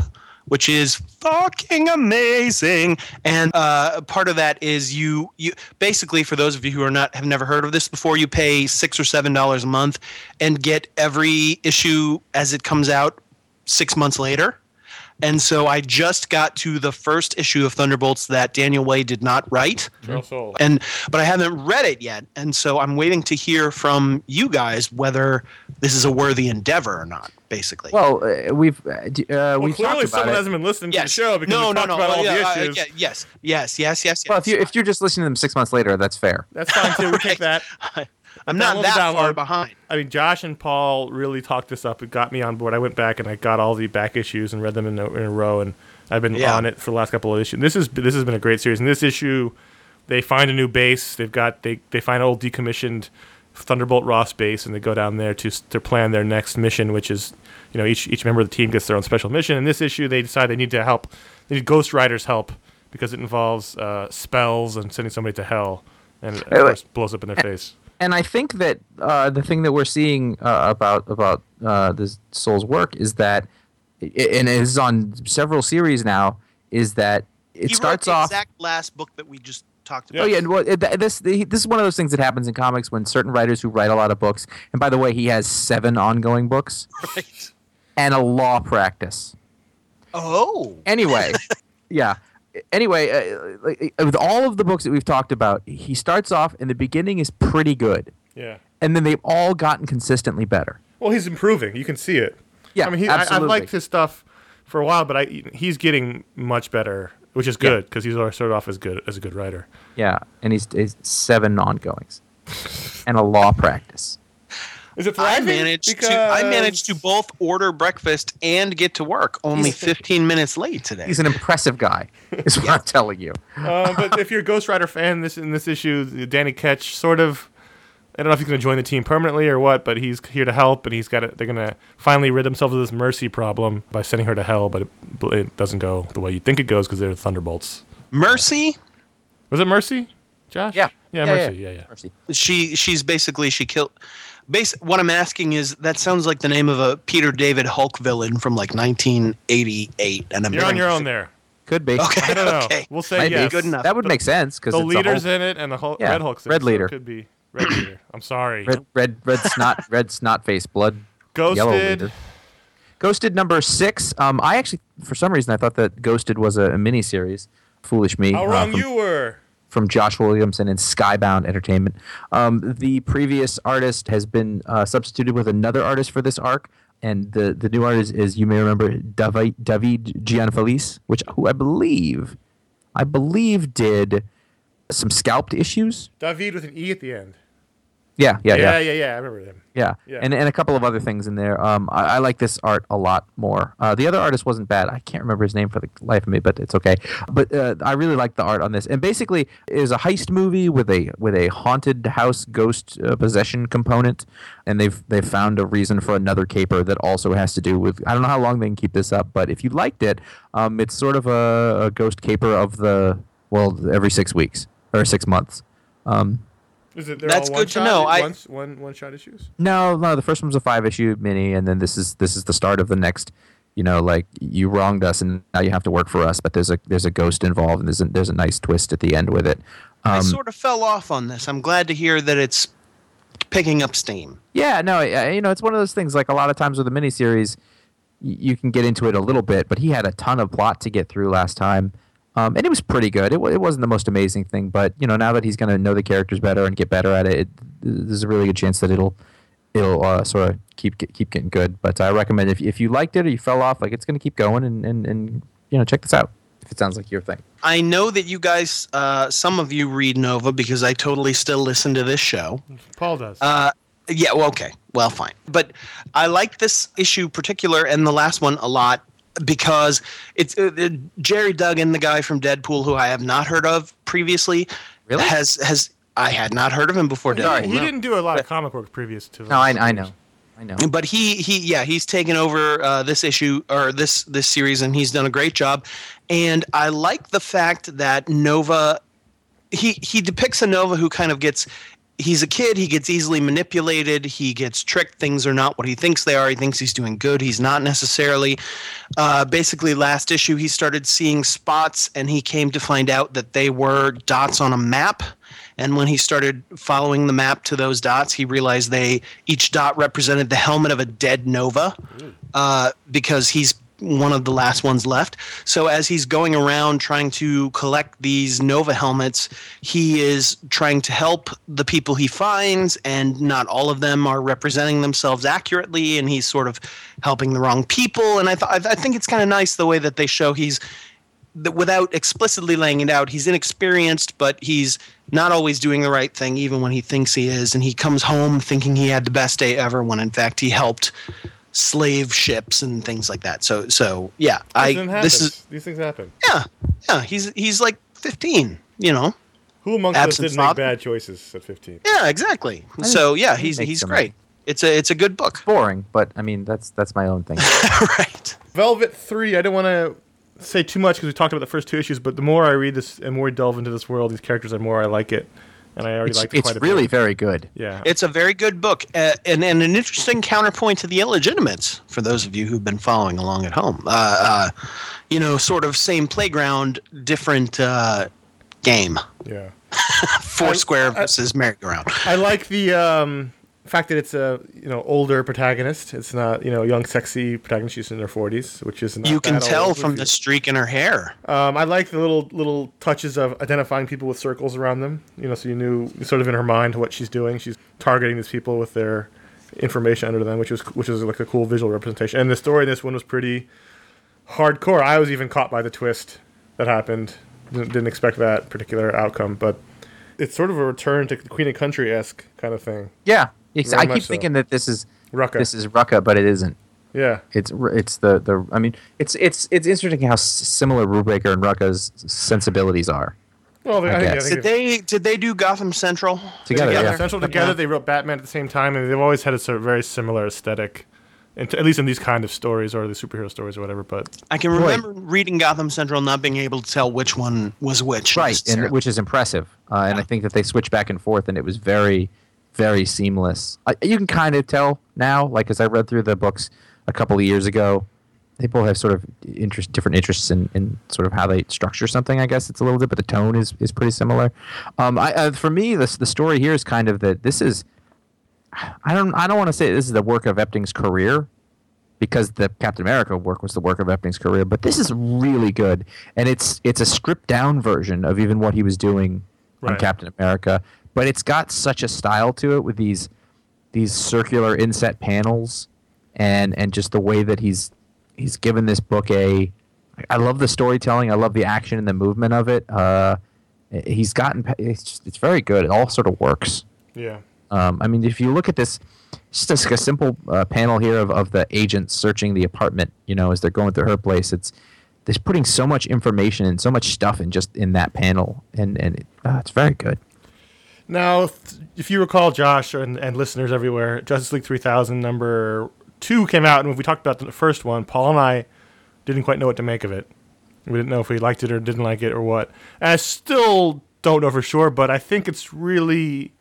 which is fucking amazing. And uh, part of that is you you basically, for those of you who are not have never heard of this before, you pay six or seven dollars a month and get every issue as it comes out six months later. And so I just got to the first issue of Thunderbolts that Daniel Way did not write, Also, and but I haven't read it yet, and so I'm waiting to hear from you guys whether this is a worthy endeavor or not. Basically, Well, uh, we've uh, d- uh, well, we've clearly talked about someone it. hasn't been listening yes, to the show because no, we no, talked no, about all yeah, the uh, issues. yeah, yes, yes, yes, yes, yes. Well, if you if you're just listening to them six months later, that's fair. That's fine too. We take that. I'm not Download, that download. far behind. I mean, Josh and Paul really talked this up. It got me on board. I went back and I got all the back issues and read them in a, in a row, and I've been Yeah. on it for the last couple of issues. This is this has been a great series. In this issue, they find a new base. They've got they they find an old decommissioned Thunderbolt Ross base, and they go down there to to plan their next mission, which is, you know, each each member of the team gets their own special mission. In this issue, they decide they need to help. They need Ghost Rider's help because it involves uh, spells and sending somebody to hell, and it of Wait, wait. course blows up in their face. And I think that uh, the thing that we're seeing uh, about about uh, this Soul's work is that, and it is on several series now, is that it he starts wrote the off. exact last book that we just talked Yeah. about. Oh yeah, and well, it, this this is one of those things that happens in comics when certain writers who write a lot of books. And by the way, he has seven ongoing books Right. and a law practice. Oh, Anyway, yeah. Anyway, uh, like, with all of the books that we've talked about, he starts off in the beginning is pretty good, Yeah. and then they've all gotten consistently better. Well, he's improving. You can see it. Yeah, I mean, he, I, I've absolutely. liked his stuff for a while, but I he's getting much better, which is Yeah. good because he's already started off as good as a good writer. Yeah, and he's, he's seven ongoings and a law practice. Is it I thriving? managed to I Because- managed to both order breakfast and get to work only fifteen minutes late today. He's an impressive guy, is what I'm telling you. Um, but if you're a Ghost Rider fan, this in this issue, Danny Ketch sort of. I don't know if he's going to join the team permanently or what, but he's here to help, and he's got it. They're going to finally rid themselves of this Mercy problem by sending her to hell, but it, it doesn't go the way you think it goes because they're Thunderbolts. Mercy, Was it Mercy, Josh? Yeah. Yeah, Yeah, Mercy. yeah. Yeah, yeah. Mercy. she she's basically she killed. Bas- what I'm asking is that sounds like the name of a Peter David Hulk villain from like nineteen eighty-eight, and I'm You're on going your to own fi- there. Could be. Okay, I don't know. okay. We'll say Might be. yes. Good enough. That would make sense because The it's leader's a whole, in it, and the Hulk, Yeah, Red Hulk's in Red it, so it Leader. could be Red Leader. I'm sorry. red, red, red snot, red snot face, blood. Yellow Ghosted. leader. Ghosted number six. Um, I actually, for some reason, I thought that Ghosted was a, a mini series. Foolish me. How uh, wrong from, you were. from Josh Williamson and Skybound Entertainment. Um, the previous artist has been uh, substituted with another artist for this arc, and the, the new artist is, you may remember, David, David Gianfelice, which who I believe, I believe did some scalped issues. David with an E at the end. Yeah, yeah, yeah. Yeah, yeah, yeah. I remember him. Yeah, Yeah. And, and a couple of other things in there. Um, I, I like this art a lot more. Uh, the other artist wasn't bad. I can't remember his name for the life of me, but it's okay. But uh, I really like the art on this. And basically, it is a heist movie with a with a haunted house ghost uh, possession component, and they've they've found a reason for another caper that also has to do with. I don't know how long they can keep this up, but if you liked it, um, it's sort of a, a ghost caper of the well every six weeks or six months. Um, Is it? They're That's all good to one-shot- know. I- one, one, one shot issues. No, no. The first one was a five issue mini, and then this is this is the start of the next. You know, like you wronged us, and now you have to work for us. But there's a there's a ghost involved, and there's a, there's a nice twist at the end with it. I Um, sort of fell off on this. I'm glad to hear that it's picking up steam. yeah, no, uh, you know, it's one of those things. Like a lot of times with a miniseries, y- you can get into it a little bit, but he had a ton of plot to get through last time. Um, and it was pretty good. It, w- it wasn't the most amazing thing, but you know, now that he's going to know the characters better and get better at it, it, there's a really good chance that it'll it'll uh, sort of keep get, keep getting good. But I recommend if if you liked it or you fell off, like it's going to keep going, and, and and you know, check this out if it sounds like your thing. I know that you guys, uh, some of you read Nova because I totally still listen to this show. Paul does. Uh, yeah, well, okay. Well, fine. But I like this issue particular and the last one a lot because it's uh, uh, Jerry Duggan, the guy from Deadpool, who I have not heard of previously, Really? has has I had not heard of him before Sorry, Deadpool. he didn't do a lot of comic work previous to. No, I I know, I know. But he he yeah he's taken over uh, this issue or this this series and he's done a great job, and I like the fact that Nova, he he depicts a Nova who kind of gets he's a kid. He gets easily manipulated. He gets tricked. Things are not what he thinks they are. He thinks he's doing good. He's not necessarily. Uh, basically, last issue, he started seeing spots, and he came to find out that they were dots on a map. And when he started following the map to those dots, he realized they each dot represented the helmet of a dead Nova, uh, because he's one of the last ones left. So as he's going around trying to collect these Nova helmets, he is trying to help the people he finds, and not all of them are representing themselves accurately, and he's sort of helping the wrong people. And I, th- I think it's kind of nice the way that they show he's, that without explicitly laying it out, he's inexperienced, but he's not always doing the right thing, even when he thinks he is. And he comes home thinking he had the best day ever, when in fact he helped slave ships and things like that. So, so yeah, I this is these things happen. Yeah, yeah. He's he's like fifteen, you know. Who amongst us Absent didn't father? make bad choices at fifteen? Yeah, exactly. So yeah, he's make he's some- great. It's a it's a good book. Boring, but I mean that's that's my own thing. Right. Velvet three, I don't want to say too much because we talked about the first two issues, but the more I read this and more I delve into this world, these characters, the more I like it. And I already It's, liked it it's quite a really bit. very good. Yeah. It's a very good book, uh, and, and an interesting counterpoint to the Illegitimates, for those of you who've been following along at home. Uh, uh, you know, sort of same playground, different uh, game. yeah. Foursquare I- versus merry-go-round. I like the um, fact that it's a you know older protagonist. It's not you know young, sexy protagonist. She's in her forties, which is not You can that tell old. from the streak in her hair. Um, I like the little little touches of identifying people with circles around them. You know, so you knew sort of in her mind what she's doing. She's targeting these people with their information under them, which was which was like a cool visual representation. And the story in this one was pretty hardcore. I was even caught by the twist that happened. Didn't, didn't expect that particular outcome, but it's sort of a return to Queen and Country esque kind of thing. Yeah, ex- Very I much keep so. thinking that this is Rucka. this is Rucka, but it isn't. Yeah. It's r- it's the, the I mean it's it's it's interesting how s- similar Rubricker and Rucka's sensibilities are Well, they, I I, think, I guess. think Did they did they do Gotham Central together. yeah, Yeah. Central together. They wrote Batman at the same time, and they've always had a sort of very similar aesthetic, and at least in these kind of stories or the superhero stories or whatever. But I can remember reading Gotham Central, not being able to tell which one was which. Right, necessarily. and which is impressive. Uh, and I think that they switched back and forth, and it was very, very seamless. I, you can kind of tell now, like as I read through the books a couple of years ago, they both have sort of interest, different interests in, in sort of how they structure something. I guess it's a little bit, but the tone is, is pretty similar. Um, I, uh, for me, this the story here is kind of that this is. I don't. I don't want to say this is the work of Epting's career, because the Captain America work was the work of Epting's career, but this is really good, and it's it's a stripped down version of even what he was doing on Right. Captain America, but it's got such a style to it with these these circular inset panels, and and just the way that he's he's given this book a. I love the storytelling. I love the action and the movement of it. Uh, he's gotten it's just, it's very good. It all sort of works. yeah, Um, I mean, if you look at this, it's just a simple uh, panel here of, of the agents searching the apartment, you know, as they're going through her place. It's they're putting so much information and so much stuff in just in that panel, and and it, uh, it's very good. Now, if, if you recall, Josh and, and listeners everywhere, Justice League three thousand number two came out, and when we talked about the first one, Paul and I didn't quite know what to make of it. We didn't know if we liked it or didn't like it or what. And I still don't know for sure, but I think it's really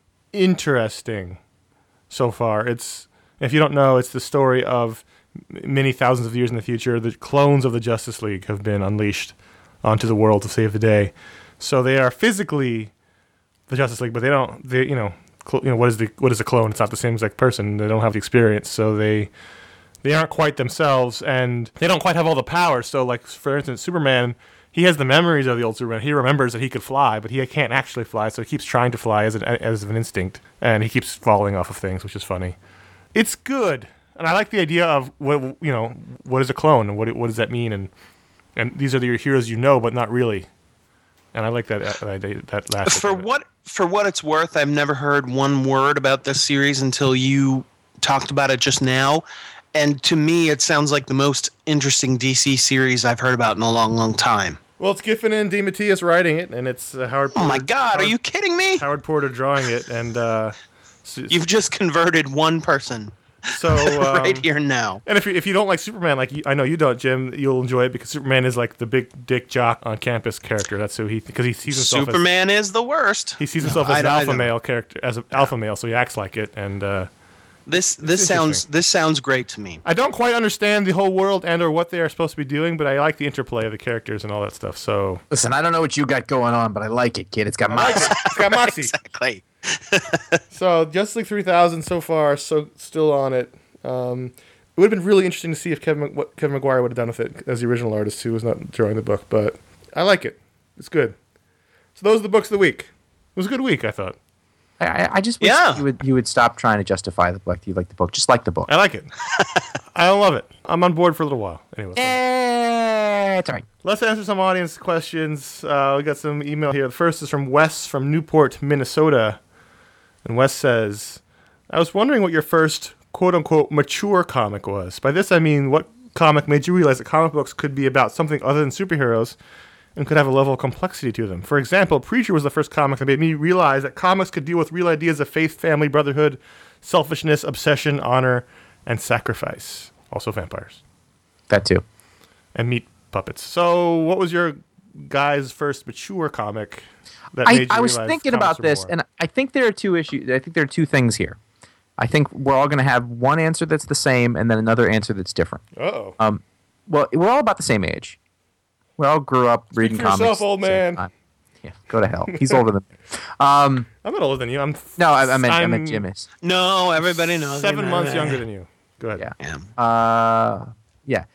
interesting so far. It's, if you don't know, it's the story of many thousands of years in the future, the clones of the Justice League have been unleashed onto the world to save the day. So they are physically the Justice League, but they don't. They you know cl- you know what is the what is a clone? It's not the same exact person. They don't have the experience, so they they aren't quite themselves, and they don't quite have all the power. So, like for instance, Superman, he has the memories of the old Superman. He remembers that he could fly, but he can't actually fly. So he keeps trying to fly as an as an instinct, and he keeps falling off of things, which is funny. It's good, and I like the idea of what you know what is a clone and what what does that mean, and and these are your heroes you know, but not really. And I like that that, that last. For bit of it. what for what it's worth, I've never heard one word about this series until you talked about it just now. And to me, it sounds like the most interesting D C series I've heard about in a long, long time. Well, it's Giffen and DeMatteis writing it, and it's uh, Howard. Oh my Porter- God, are Howard, you kidding me? Howard Porter drawing it, and uh, s- You've just converted one person So um, right here now. And if you, if you don't like Superman, like you, I know you don't, Jim, you'll enjoy it because Superman is like the big dick jock on campus character. That's who he because he sees himself. Superman as, is the worst. He sees himself No, as an I- I alpha don't. male character, as an alpha male, so he acts like it. And uh, This this sounds interesting. this sounds great to me. I don't quite understand the whole world and or what they are supposed to be doing, but I like the interplay of the characters and all that stuff. So Listen, I don't know what you got going on, but I like it, kid. It's got my. it's got moxie. Exactly. So Justice League three thousand so far, so still on it. Um, it would have been really interesting to see if Kevin what Kevin Maguire would have done with it as the original artist who was not drawing the book, but I like it. It's good. So those are the books of the week. It was a good week, I thought. I, I- I just wish Yeah. you would you would stop trying to justify the book. You like the book, just like the book. I like it. I love it. I'm on board for a little while. Anyway, so Eh, it's all right. let's answer some audience questions. Uh, we got some email here. The first is from Wes from Newport, Minnesota. And Wes says, I was wondering what your first quote-unquote mature comic was. By this I mean, what comic made you realize that comic books could be about something other than superheroes and could have a level of complexity to them? For example, Preacher was the first comic that made me realize that comics could deal with real ideas of faith, family, brotherhood, selfishness, obsession, honor, and sacrifice. Also vampires. That too. And meat puppets. So what was your guy's first mature comic that I, made you I was realize thinking comics about were this, more? and I think there are two issues. I think there are two things here. I think we're all going to have one answer that's the same, and then another answer that's different. Uh-oh. Um, well, we're all about the same age. We all grew up reading for comics. yourself, old at the same man. time. Yeah, go to hell. He's older than me. Um, I'm not older than you. I'm no, I, I meant I I'm meant Jim is. No, everybody knows. seven me. months younger than you. Go ahead. Yeah. Yeah. Uh, yeah.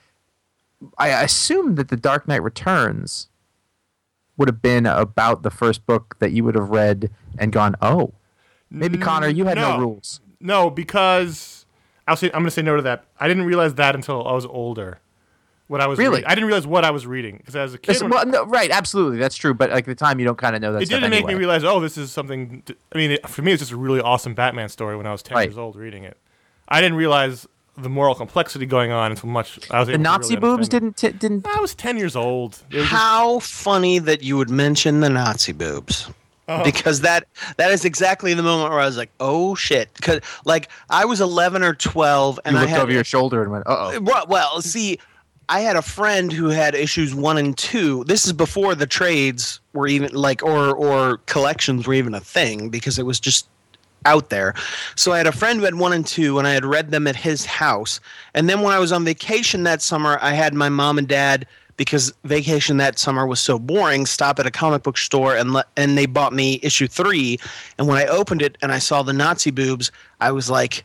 I assume that The Dark Knight Returns would have been about the first book that you would have read and gone, oh, maybe Connor, you had no, no. rules. No, because I'll say I'm going to say no to that. I didn't realize that until I was older. What I was Really? reading. I didn't realize what I was reading because as a kid, Listen, when- well, no, right, absolutely, that's true. But like at the time, you don't kind of know that it stuff didn't make anyway. me realize. Oh, this is something. To, I mean, it, for me, it's just a really awesome Batman story when I was ten Right. years old reading it. I didn't realize the moral complexity going on until much. I was The able to Nazi really boobs understand didn't t- didn't. it. I was ten years old. It was just- How funny that you would mention the Nazi boobs. Uh-huh. Because that that is exactly the moment where I was like, "Oh shit!" Because like I was eleven or twelve, and You I looked had over your shoulder and went, "Uh oh." Well, well, see, I had a friend who had issues one and two. This is before the trades were even like, or or collections were even a thing because it was just out there. So I had a friend who had one and two, and I had read them at his house. And then when I was on vacation that summer, I had my mom and dad, because vacation that summer was so boring, stop at a comic book store and let, and they bought me issue three. And when I opened it and I saw the Nazi boobs, I was like,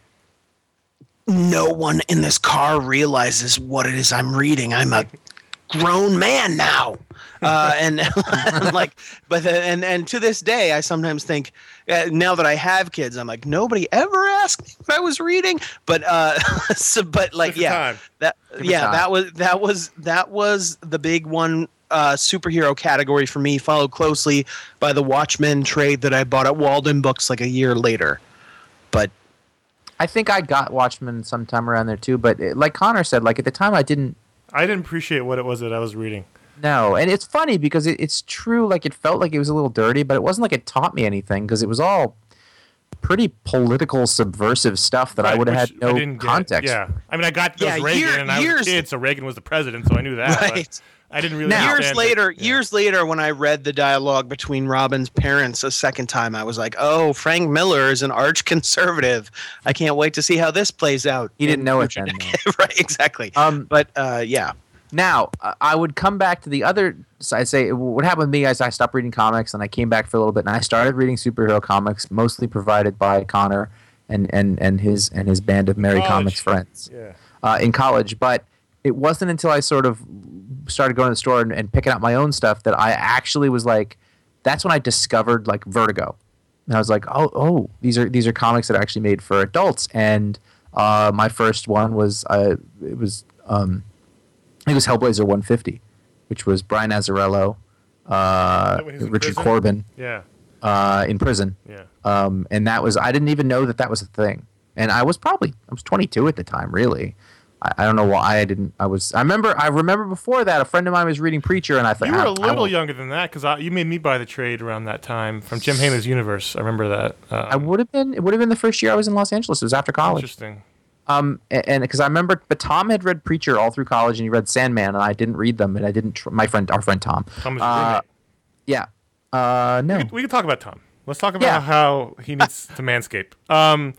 no one in this car realizes what it is I'm reading. I'm a grown man now. Uh, and, and like, but the, and and to this day, I sometimes think, uh, now that I have kids, I'm like, nobody ever asked me what I was reading. But uh, so, but like, Different yeah, time. that Different yeah, time. that was that was that was the big one. Uh, superhero category for me, followed closely by the Watchmen trade that I bought at Walden Books like a year later. But I think I got Watchmen sometime around there too. But it, like Connor said, like at the time, I didn't I didn't appreciate what it was that I was reading. know. And it's funny because it, it's true. Like it felt like it was a little dirty, but it wasn't like it taught me anything because it was all pretty political, subversive stuff that I Right, would have which had no I didn't get. context. Yeah, I mean, I got those Yeah, Reagan, year- and I was years- a kid, so Reagan was the president, so I knew that. but Right. I didn't really. Now- years understand later, it. Yeah. years later, when I read the dialogue between Robin's parents a second time, I was like, "Oh, Frank Miller is an arch conservative. I can't wait to see how this plays out." He didn't in know it future then, decades." Right? Exactly. Um, but uh, yeah, Now, I- I would come back to the other side. I say what happened with me is I stopped reading comics and I came back for a little bit and I started reading superhero comics, mostly provided by Connor and, and, and his and his band of Merry College. Comics friends Yeah. uh, in college. But it wasn't until I sort of started going to the store and, and picking out my own stuff that I actually was like, that's when I discovered like Vertigo. And I was like, oh, oh, these are these are comics that are actually made for adults. And uh, my first one was uh, it was. Um, I think it was Hellblazer one fifty, which was Brian Azzarello, uh, that when he was in Richard prison? Corbin Yeah. uh, in prison. Yeah. Um, and that was, I didn't even know that that was a thing. And I was probably, I was twenty-two at the time, really. I, I don't know why I didn't, I was, I remember, I remember before that, a friend of mine was reading Preacher and I thought, You were I- a I little won't- younger than that because you made me buy the trade around that time from Jim Hayman's Universe. I remember that. Um, I would have been, it would have been the first year I was in Los Angeles. It was after college. Interesting. Um, a- and because I remember, but Tom had read Preacher all through college, and he read Sandman, and I didn't read them, and I didn't. Tr- my friend, our friend Tom. Tom was your Uh, roommate. yeah. Uh, no. We, we can talk about Tom. Let's talk about Yeah. how he needs to manscape. Um,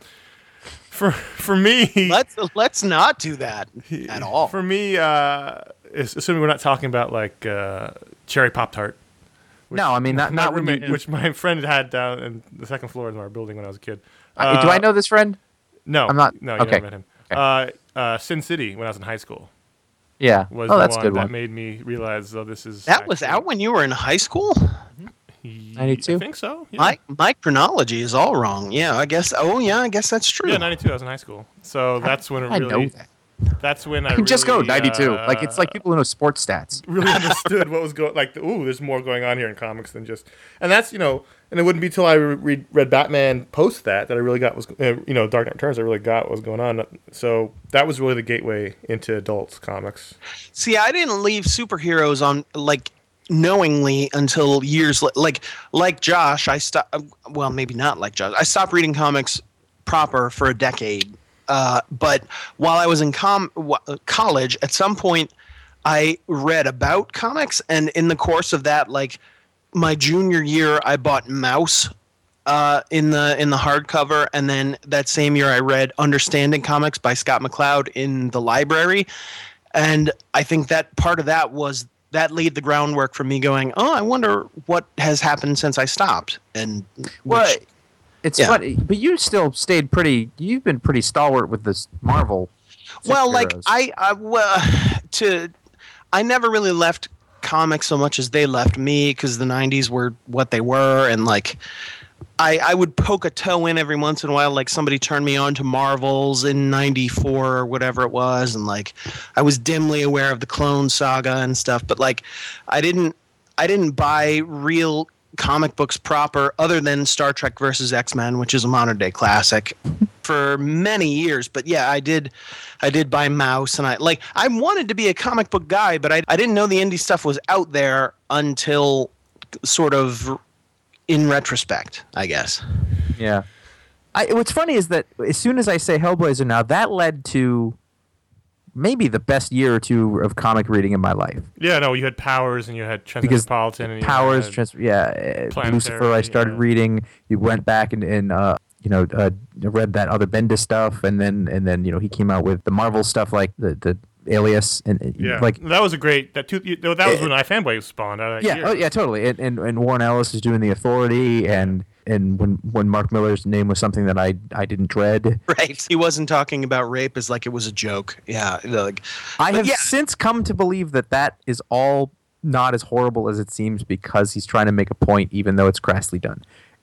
for for me, Let's let's not do that at all. For me, uh, is- assuming we're not talking about like uh, cherry pop tart. No, I mean not My not when roommate, you. which my friend had down in the second floor of our building when I was a kid. Uh, do I know this friend? No, I'm not- No, you okay. never met him. Okay. Uh, uh, Sin City when I was in high school Yeah. was Oh, the that's a one good that one. made me realize, oh, this is That was actually- out when you were in high school? ninety-two? I think so. Yeah. My my chronology is all wrong. Yeah, I guess. Oh, yeah, I guess that's true. Yeah, ninety-two. I was in high school, so that's when it I really. know that. That's when I Just go really, ninety-two. uh, like it's like people who know sports stats. really understood what was going. Like, ooh, there's more going on here in comics than just. And that's you know, and it wouldn't be till I re- read read Batman post that that I really got was uh, you know Dark Knight Returns. I really got what was going on. So that was really the gateway into adult comics. See, I didn't leave superheroes on like knowingly until years la- like like Josh. I stopped. Well, maybe not like Josh. I stopped reading comics proper for a decade. Uh, but while I was in com- w- college, at some point, I read about comics, and in the course of that, like my junior year, I bought Mouse uh, in the in the hardcover, and then that same year, I read Understanding Comics by Scott McCloud in the library, and I think that part of that was that laid the groundwork for me going, oh, I wonder what has happened since I stopped, and Well, which- it's yeah. funny, but you still stayed pretty. You've been pretty stalwart with this Marvel. Well, like superheroes. I, I well, to I never really left comics so much as they left me because the nineties were what they were, and like I I would poke a toe in every once in a while, like somebody turned me on to Marvels in ninety-four or whatever it was, and like I was dimly aware of the Clone Saga and stuff, but like I didn't I didn't buy real comic books proper other than Star Trek versus X-Men, which is a modern day classic, for many years. But yeah, I did I did buy Mouse, and I like I wanted to be a comic book guy, but I I didn't know the indie stuff was out there until sort of in retrospect, I guess. Yeah. I, what's funny is that as soon as I say Hellblazer now, that led to maybe the best year or two of comic reading in my life. Yeah, no, you had Powers and you had Because Transmetropolitan and you Powers, had- trans- yeah, uh, Planetary, Lucifer. I started yeah. reading. You went back and, and uh, you know, uh, read that other Bendis stuff, and then and then you know he came out with the Marvel stuff like the the Alias and and, yeah, like that was a great that two, you know, that was Eh, when iFanboy spawned out of that yeah, year. oh, yeah, totally. And, and and Warren Ellis is doing the Authority, and and when when Mark Miller's name was something that I I didn't dread. Right. He wasn't talking about rape as like it was a joke. Yeah. Like I But have yeah. since come to believe that that is all not as horrible as it seems because he's trying to make a point, even though it's crassly done.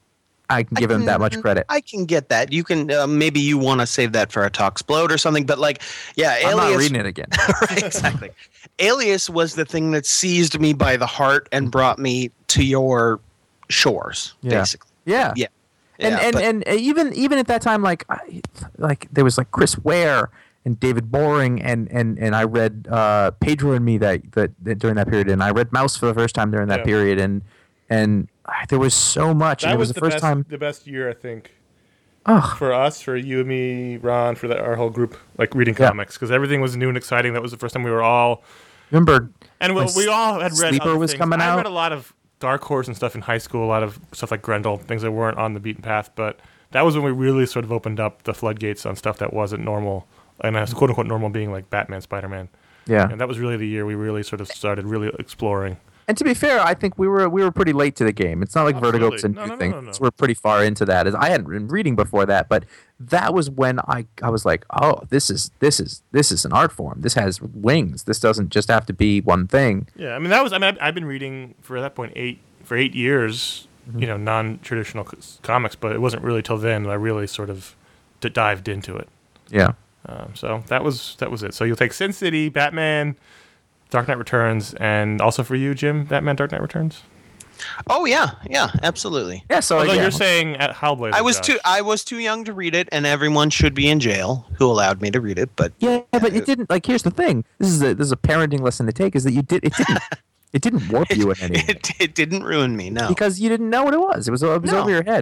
I can give him that much credit. I can get that. You can uh, maybe you want to save that for a talk explode or something, but like, yeah, I'm not Alias. reading it again. Right, exactly. Alias was the thing that seized me by the heart and brought me to your shores, Yeah. basically. Yeah. Yeah. And Yeah, and, but- and even even at that time, like I- like there was like Chris Ware and David Boring, and and and I read uh, Pedro and Me that, that that during that period, and I read Mouse for the first time during that Yeah. period, and and ah, there was so much. and That it was, was the, the first best, time. the best year I think Ugh. for us, for you and me, Ron, for the, our whole group, like reading Yeah. comics because everything was new and exciting. That was the first time we were all Remember, and we, when we all had read. Sleeper other was things. coming I out. read a lot of Dark Horse and stuff in high school. A lot of stuff like Grendel, things that weren't on the beaten path. But that was when we really sort of opened up the floodgates on stuff that wasn't normal, and as quote unquote normal being like Batman, Spider Man. Yeah. And that was really the year we really sort of started really exploring. And to be fair, I think we were we were pretty late to the game. It's not like Vertigo Absolutely. was a No, new no, no, thing. no, no. We're pretty far into that. As I hadn't been reading before that, but that was when I, I was like, oh, this is this is this is an art form. This has wings. This doesn't just have to be one thing. Yeah, I mean that was. I mean, I've, I've been reading for at that point eight for eight years. You know, non-traditional c- comics, but it wasn't really till then that I really sort of d- dived into it. Yeah. Um, so that was that was it. So you'll take Sin City, Batman, Dark Knight Returns, and also for you, Jim, Batman, Dark Knight Returns. Oh yeah, yeah, absolutely. Yeah. So Although yeah. you're saying at Hellblazer, I was Josh. too I was too young to read it, and everyone should be in jail who allowed me to read it. But Yeah, but it didn't. Like, here's the thing. This is a this is a parenting lesson to take. Is that you did it didn't it didn't warp you in any way it, it didn't ruin me. No. because you didn't know what it was. It was it was No. over your head.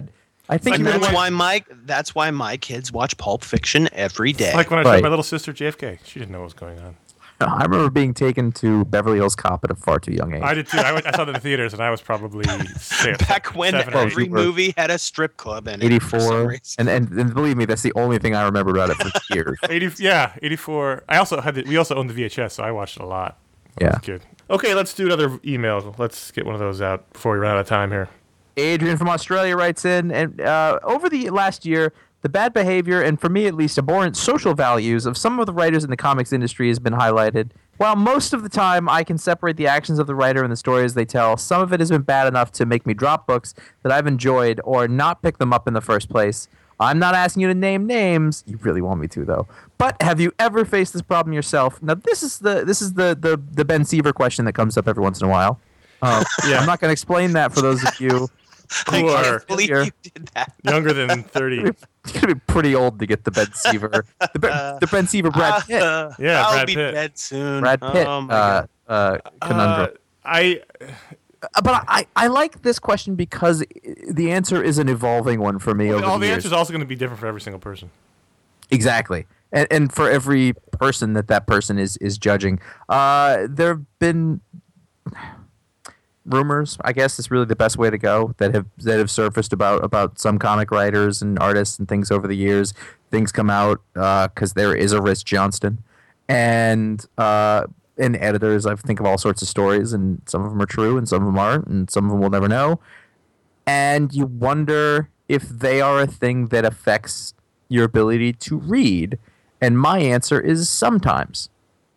I think And you that's would- why my that's why my kids watch Pulp Fiction every day. Like when I Right. showed my little sister J F K. She didn't know what was going on. I remember being taken to Beverly Hills Cop at a far too young age. I did too. I, went, I saw it in the theaters, and I was probably six, Back when seven or eight. every you were- movie had a strip club in it. for some eighty-four, reason. and, and and believe me, that's the only thing I remember about it for years. eighty, yeah, eighty-four. I also had the, we also owned the V H S, so I watched it a lot when I was a kid. Okay, let's do another email. Let's get one of those out before we run out of time here. Adrian from Australia writes in, and uh, over the last year, the bad behavior and, for me at least, abhorrent social values of some of the writers in the comics industry has been highlighted. While most of the time I can separate the actions of the writer and the stories they tell, some of it has been bad enough to make me drop books that I've enjoyed or not pick them up in the first place. I'm not asking you to name names. You really want me to, though. But have you ever faced this problem yourself? Now, this is the this is the the, the Ben Seaver question that comes up every once in a while. Uh, Yeah. I'm not going to explain that for those of you I Who can't are believe here. you did that. younger than thirty. It's gonna be pretty old to get the Ben Seaver, the, Ben- the Ben Seaver Brad Pitt, Uh, Yeah, I'll Brad be Pitt. dead soon. Brad Pitt Oh my uh, God. uh, conundrum. Uh, I Uh, but I, I like this question because the answer is an evolving one for me over all the the years. answers also going to be different for every single person. Exactly, and and for every person that that person is is judging, uh, there have been rumors. I guess is really the best way to go that have that have surfaced about about some comic writers and artists and things over the years. Things come out because there is a Rhys Johnston, and uh, and editors. I think of all sorts of stories, and some of them are true, and some of them aren't, and some of them we'll never know. And you wonder if they are a thing that affects your ability to read. And my answer is sometimes.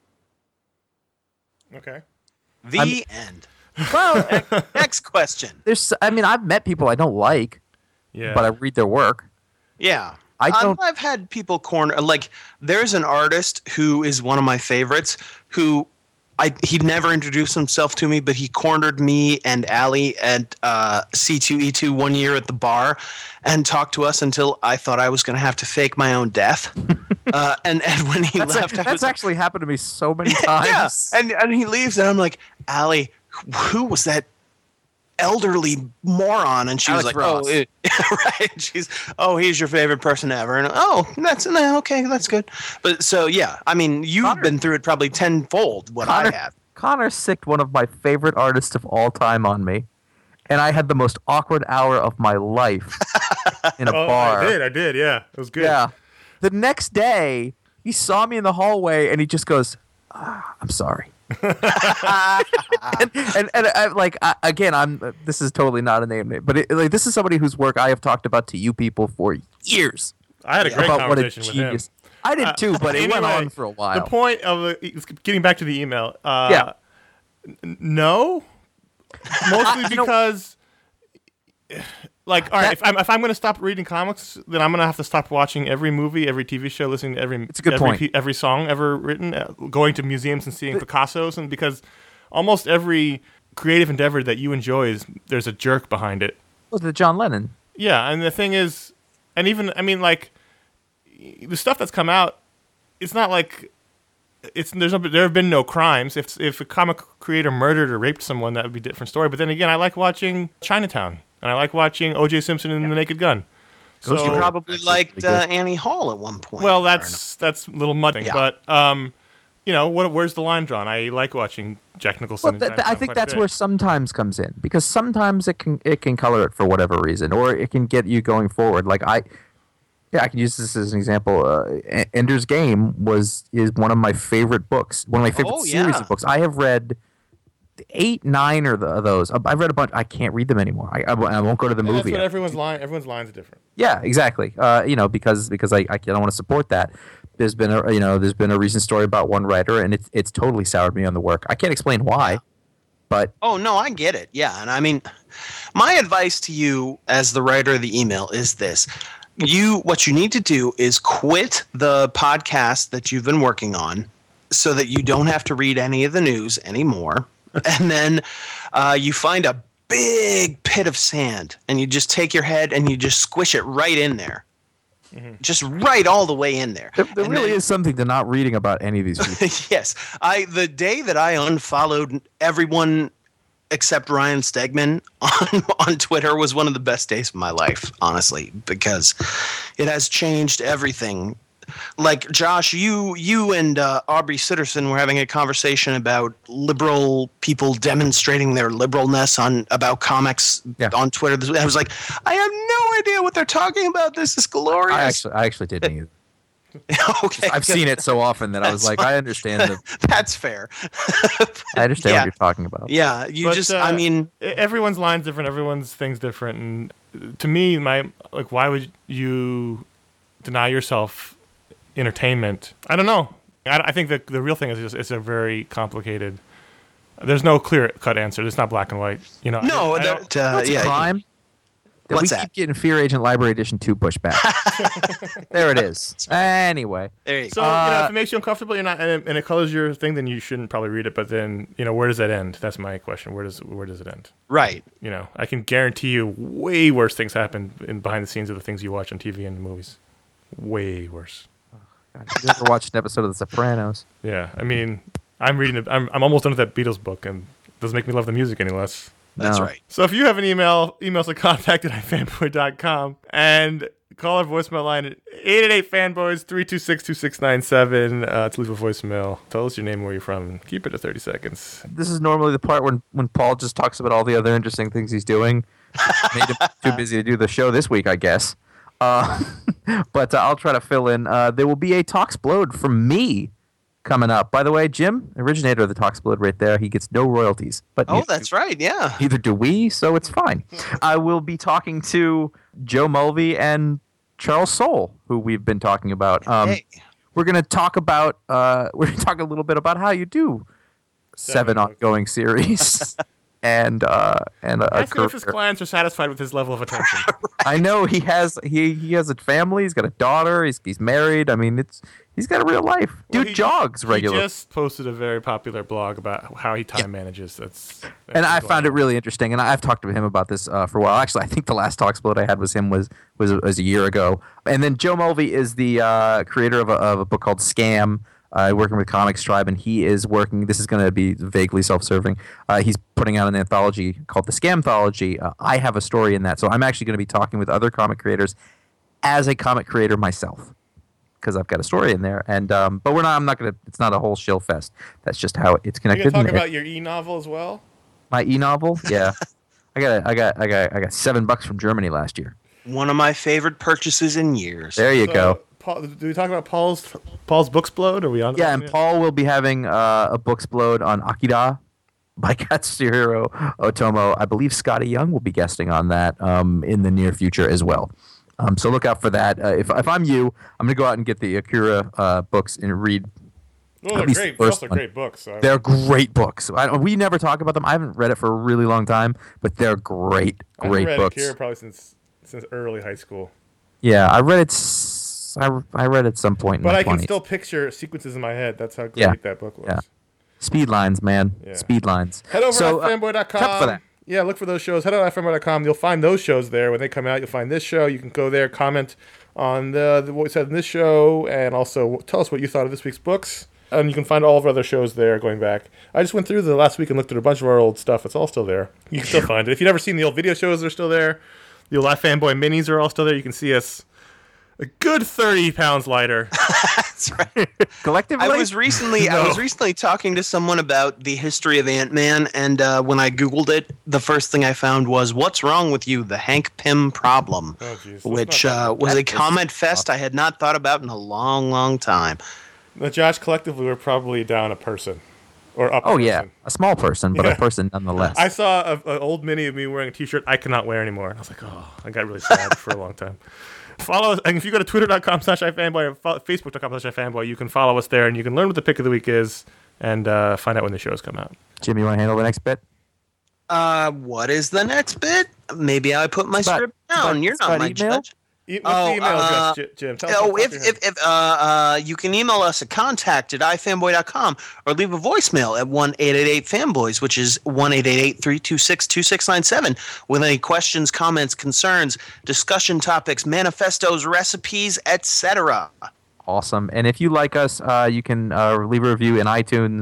Okay. The I'm- end. Well, Next question. there's. I mean, I've met people I don't like, Yeah. but I read their work. Yeah. I Um, don't- I've had people corner like there's an artist who is one of my favorites who I he never introduced himself to me, but he cornered me and Allie at uh, C two E two one year at the bar and talked to us until I thought I was going to have to fake my own death. uh, and and when he That's, left, I that's was actually happened to me so many times. yeah, and and he leaves, and I'm like, Allie, who was that elderly moron? And she Alex was like, Ross. oh, it, right. And she's, oh, he's your favorite person ever. And oh, that's no, okay, that's good. But so yeah, I mean, you've Connor- been through it probably tenfold what Connor, I have. Connor sicked one of my favorite artists of all time on me, and I had the most awkward hour of my life in a oh, bar. I did. I did. Yeah. It was good. Yeah. The next day, he saw me in the hallway, and he just goes, ah, "I'm sorry." and and, and I, like I, again, I'm. This is totally not a name, name but it, like this is somebody whose work I have talked about to you people for years. I had a great about what a conversation with him. genius. I did too, but it went Anyway, on for a while. The point of the, getting back to the email. Uh, Yeah. n- No. Mostly You know- because, like, all right, That- if I'm if I'm going to stop reading comics, then I'm going to have to stop watching every movie, every T V show, listening to every It's a good every, point. pe- every song ever written, uh, going to museums and seeing Picasso's, and because almost every creative endeavor that you enjoy is there's a jerk behind it. Was it John Lennon? Yeah, and the thing is, and even I mean, like the stuff that's come out, it's not like it's there's no there have been no crimes. If if a comic creator murdered or raped someone, that would be a different story. But then again, I like watching Chinatown, and I like watching O J Simpson and The Naked Gun. So Ghost You Rider. probably Actually, liked pretty uh, good. Annie Hall at one point. well, that's that's a little mudding, Yeah. but um, you know, what, where's the line drawn? I like watching Jack Nicholson. Well, and th- th- I Chinatown think quite a that's bit. where sometimes comes in because sometimes it can it can color it for whatever reason, or it can get you going forward. Like I, yeah, I can use this as an example. Uh, E- Ender's Game was is one of my favorite books, one of my favorite Oh, series yeah. of books. I have read eight, nine, or the, of those. I- I've read a bunch. I can't read them anymore. I, I, I won't go to the And that's movie. what everyone's line. Everyone's lines are different. Yeah, exactly. Uh, you know, because because I, I don't want to support that. There's been a you know there's been a recent story about one writer, and it's it's totally soured me on the work. I can't explain why, but Oh no, I get it. Yeah, and I mean, my advice to you as the writer of the email is this: you what you need to do is quit the podcast that you've been working on, so that you don't have to read any of the news anymore, and then uh, you find a big pit of sand, and you just take your head and you just squish it right in there, just right all the way in there. there, there And really then- is something to not reading about any of these people. yes, I the day that I unfollowed everyone except Ryan Stegman on on Twitter was one of the best days of my life, honestly, because it has changed everything. Like, Josh, you you and uh, Aubrey Sitterson were having a conversation about liberal people demonstrating their liberalness on about comics Yeah. on Twitter. I was like, I have no idea what they're talking about. This is glorious. I actually, I actually didn't either. okay, I've seen it so often that I was That's like, I understand. The, That's fair. I understand Yeah. what you're talking about. Yeah, you But, just, uh, I mean, e- everyone's line's different. Everyone's thing's different. And to me, my like, why would you deny yourself entertainment? I don't know. I, I think that the real thing is just it's a very complicated. There's no clear cut answer. It's not black and white. You know. no, I, I don't- that, uh, What's a yeah. crime? That What's we that? keep getting Fear Agent Library Edition two pushed back. There it is. Anyway. There you So go. you know, Uh, if it makes you uncomfortable, you're not, and it, and it colors your thing, then you shouldn't probably read it. But then, you know, where does that end? That's my question. Where does where does it end? Right. You know, I can guarantee you, way worse things happen in behind the scenes of the things you watch on T V and movies. Way worse. God, have you ever watched an episode of The Sopranos? Yeah, I mean, I'm reading. The, I'm I'm almost done with that Beatles book, and it doesn't make me love the music any less. That's No. right. So if you have an email, email us at contact at ifanboy dot com and call our voicemail line at eight eight eight fanboys three two six two six nine seven uh, to leave a voicemail. Tell us your name and where you're from. And keep it to thirty seconds. This is normally the part when, when Paul just talks about all the other interesting things he's doing. Made him too busy to do the show this week, I guess. Uh, but uh, I'll try to fill in. Uh, there will be a Talksplode from me coming up. By the way, Jim, originator of the Talksplode right there, he gets no royalties. But Oh, neither that's do- right. Yeah. Neither do we, so it's fine. I will be talking to Joe Mulvey and Charles Soule, who we've been talking about. Um, Hey. We're going to talk about. Uh, we're going to talk a little bit about how you do seven, Seven books. ongoing series and uh, and a, a Ask him if his career. clients are satisfied with his level of attention. I know he has he he has a family. He's got a daughter. He's he's married. I mean, it's he's got a real life. Well, Dude he- jogs regularly. He just posted a very popular blog about how he time manages. That's, that's And I his found it life. really interesting, and I've talked to him about this uh, for a while. Actually, I think the last Talksplode I had was him was was, was a year ago. And then Joe Mulvey is the uh, creator of a, of a book called Scam, uh, working with Comics Tribe, and he is working. This is going to be vaguely self-serving. Uh, he's putting out an anthology called the Scamthology. Uh, I have a story in that, so I'm actually going to be talking with other comic creators as a comic creator myself, because I've got a story in there. And um, but we're not. I'm not going to. It's not a whole shill fest. That's just how it's You're connected. gonna talk And- about your e-novel as well. my e-novel, yeah. I got, I got, I got, I got seven bucks from Germany last year. One of my favorite purchases in years. There you So, go. Paul, do we talk about Paul's Paul's Booksplode? Are we on? Yeah, and Paul will be having uh, a Booksplode on Akira by Katsuhiro Otomo. I believe Scotty Young will be guesting on that um, in the near future as well. Um, so look out for that. Uh, if if I'm you, I'm gonna go out and get the Akira uh, books and read. Well, at they're least great. the They're first also one. great books. So I- They're great books. I, we never talk about them. I haven't read it for a really long time, but they're great, I haven't great read books. Akira probably since since early high school. Yeah, I read it. s- I, I read it at some point in But my I can twenties. still picture sequences in my head. That's how great Yeah. that book was. Yeah. Speed lines, man. Yeah. Speed lines. Head over so, to uh, fanboy dot com. check for that. Yeah, look for those shows. Head over to fanboy dot com. You'll find those shows there. When they come out, you'll find this show. You can go there, comment on the, the what we said in this show, and also tell us what you thought of this week's books. And you can find all of our other shows there going back. I just went through the last week and looked at a bunch of our old stuff. It's all still there. You can still find it. If you've never seen the old video shows, they're still there. The old iFanboy minis are all still there. You can see us a good thirty pounds lighter. That's right. Collectively, I was recently I No. was recently talking to someone about the history of Ant-Man, and uh, when I Googled it, the first thing I found was "What's wrong with you? The Hank Pym problem," Oh, jeez. Let's which not- uh, was a That is comment fest I had not thought about in a long, long time. But Josh, collectively, we're probably down a person. Or up a oh yeah, person. a small person, but Yeah. a person nonetheless. I saw an old mini of me wearing a T-shirt I cannot wear anymore. And I was like, oh, I got really sad for a long time. Follow us, and if you go to twitter dot com slash ifanboy or fo- facebook dot com slash ifanboy, you can follow us there, and you can learn what the pick of the week is, and uh, find out when the shows come out. Jimmy, you want to handle the next bit? Uh, what is the next bit? Maybe I put my It's about- script it's down. about- You're it's not about my email? judge. E- what's Oh, the email uh, address, J- Jim? Tell us Oh, what's if, off your if, head. if uh, uh, you can email us at contact at ifanboy dot com or leave a voicemail at one eight eight eight fanboys, which is one eight eight eight three two six two six nine seven, with any questions, comments, concerns, discussion topics, manifestos, recipes, et cetera. Awesome. And if you like us, uh, you can uh, leave a review in iTunes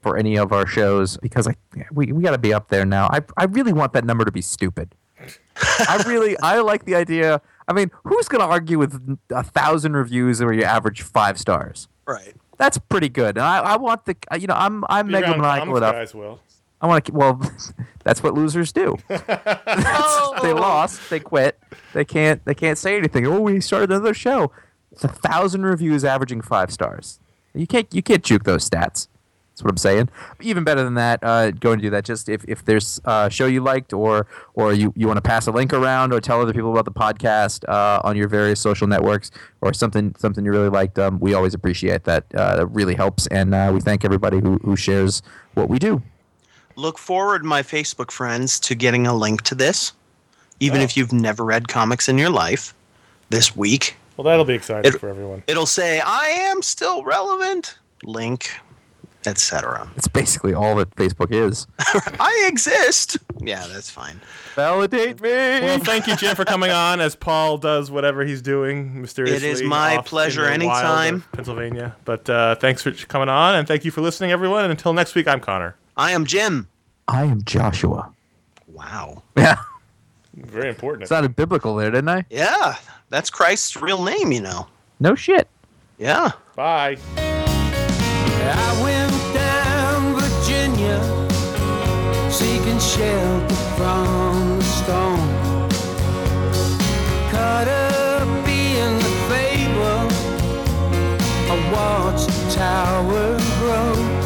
for any of our shows because I we, we got to be up there now. I I really want that number to be stupid. I really I like the idea. I mean, who's going to argue with a thousand reviews where you average five stars? Right. That's pretty good. And I, I want the you know I'm I'm megalomaniacal enough. Guys will. I want to well, that's what losers do. Oh. They lost. They quit. They can't. They can't say anything. Oh, we started another show. It's a thousand reviews, averaging five stars. You can't. You can't juke those stats. That's what I'm saying. Even better than that, uh, go and do that. Just if, if there's a show you liked, or or you, you want to pass a link around, or tell other people about the podcast uh, on your various social networks, or something something you really liked, um, we always appreciate that. Uh, that really helps, and uh, we thank everybody who who shares what we do. Look forward, my Facebook friends, to getting a link to this, even Oh. if you've never read comics in your life, this week. Well, that'll be exciting It- for everyone. It'll say, I am still relevant, link, et cetera. It's basically all that Facebook is. I exist. Yeah, that's fine. Validate me. Well, thank you, Jim, for coming on as Paul does whatever he's doing mysteriously. It is my off pleasure in the wild anytime. of Pennsylvania. But uh, thanks for coming on, and thank you for listening, everyone. And until next week, I'm Connor. I am Jim. I am Joshua. Wow. Yeah. Very important. Sounded biblical there, didn't I? Yeah, that's Christ's real name, you know. No shit. Yeah. Bye. I went down Virginia, seeking shelter from the storm. Caught up in the fable, I watched the tower grow.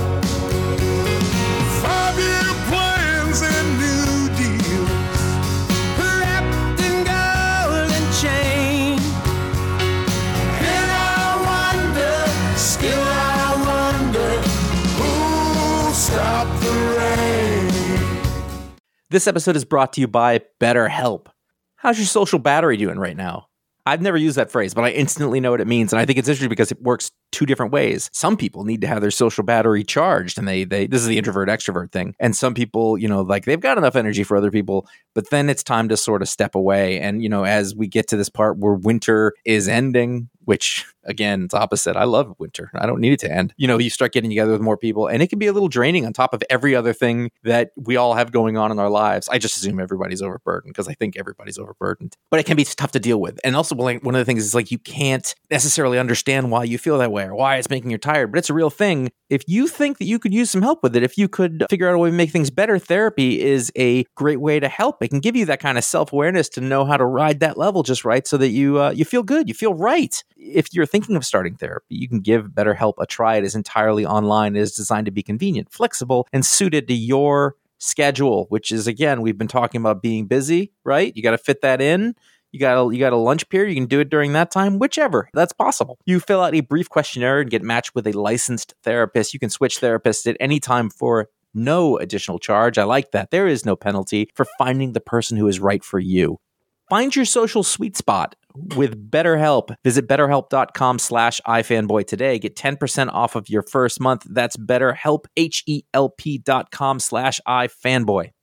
Five-year plans and new deals, wrapped in golden chain. And I wonder, still I wonder, who'll stop the rain? This episode is brought to you by BetterHelp. How's your social battery doing right now? I've never used that phrase, but I instantly know what it means, and I think it's interesting because it works two different ways. Some people need to have their social battery charged, and they they this is the introvert extrovert thing. And some people, you know, like they've got enough energy for other people, but then it's time to sort of step away. And you know, as we get to this part where winter is ending, which again, it's opposite. I love winter. I don't need it to end. You know, you start getting together with more people, and it can be a little draining on top of every other thing that we all have going on in our lives. I just assume everybody's overburdened because I think everybody's overburdened. But it can be tough to deal with. And also, like, one of the things is like you can't necessarily understand why you feel that way or why it's making you tired, but it's a real thing. If you think that you could use some help with it, if you could figure out a way to make things better, therapy is a great way to help. It can give you that kind of self-awareness to know how to ride that level just right so that you uh, you feel good, you feel right. If you're thinking of starting therapy, you can give BetterHelp a try. It is entirely online. It is designed to be convenient, flexible, and suited to your schedule, which is, again, we've been talking about being busy, right? You got to fit that in. You got a, you got a lunch period. You can do it during that time, whichever. That's possible. You fill out a brief questionnaire and get matched with a licensed therapist. You can switch therapists at any time for no additional charge. I like that. There is no penalty for finding the person who is right for you. Find your social sweet spot with BetterHelp. Visit betterhelp.com slash ifanboy today. Get ten percent off of your first month. That's BetterHelp, H E L P dot com slash ifanboy.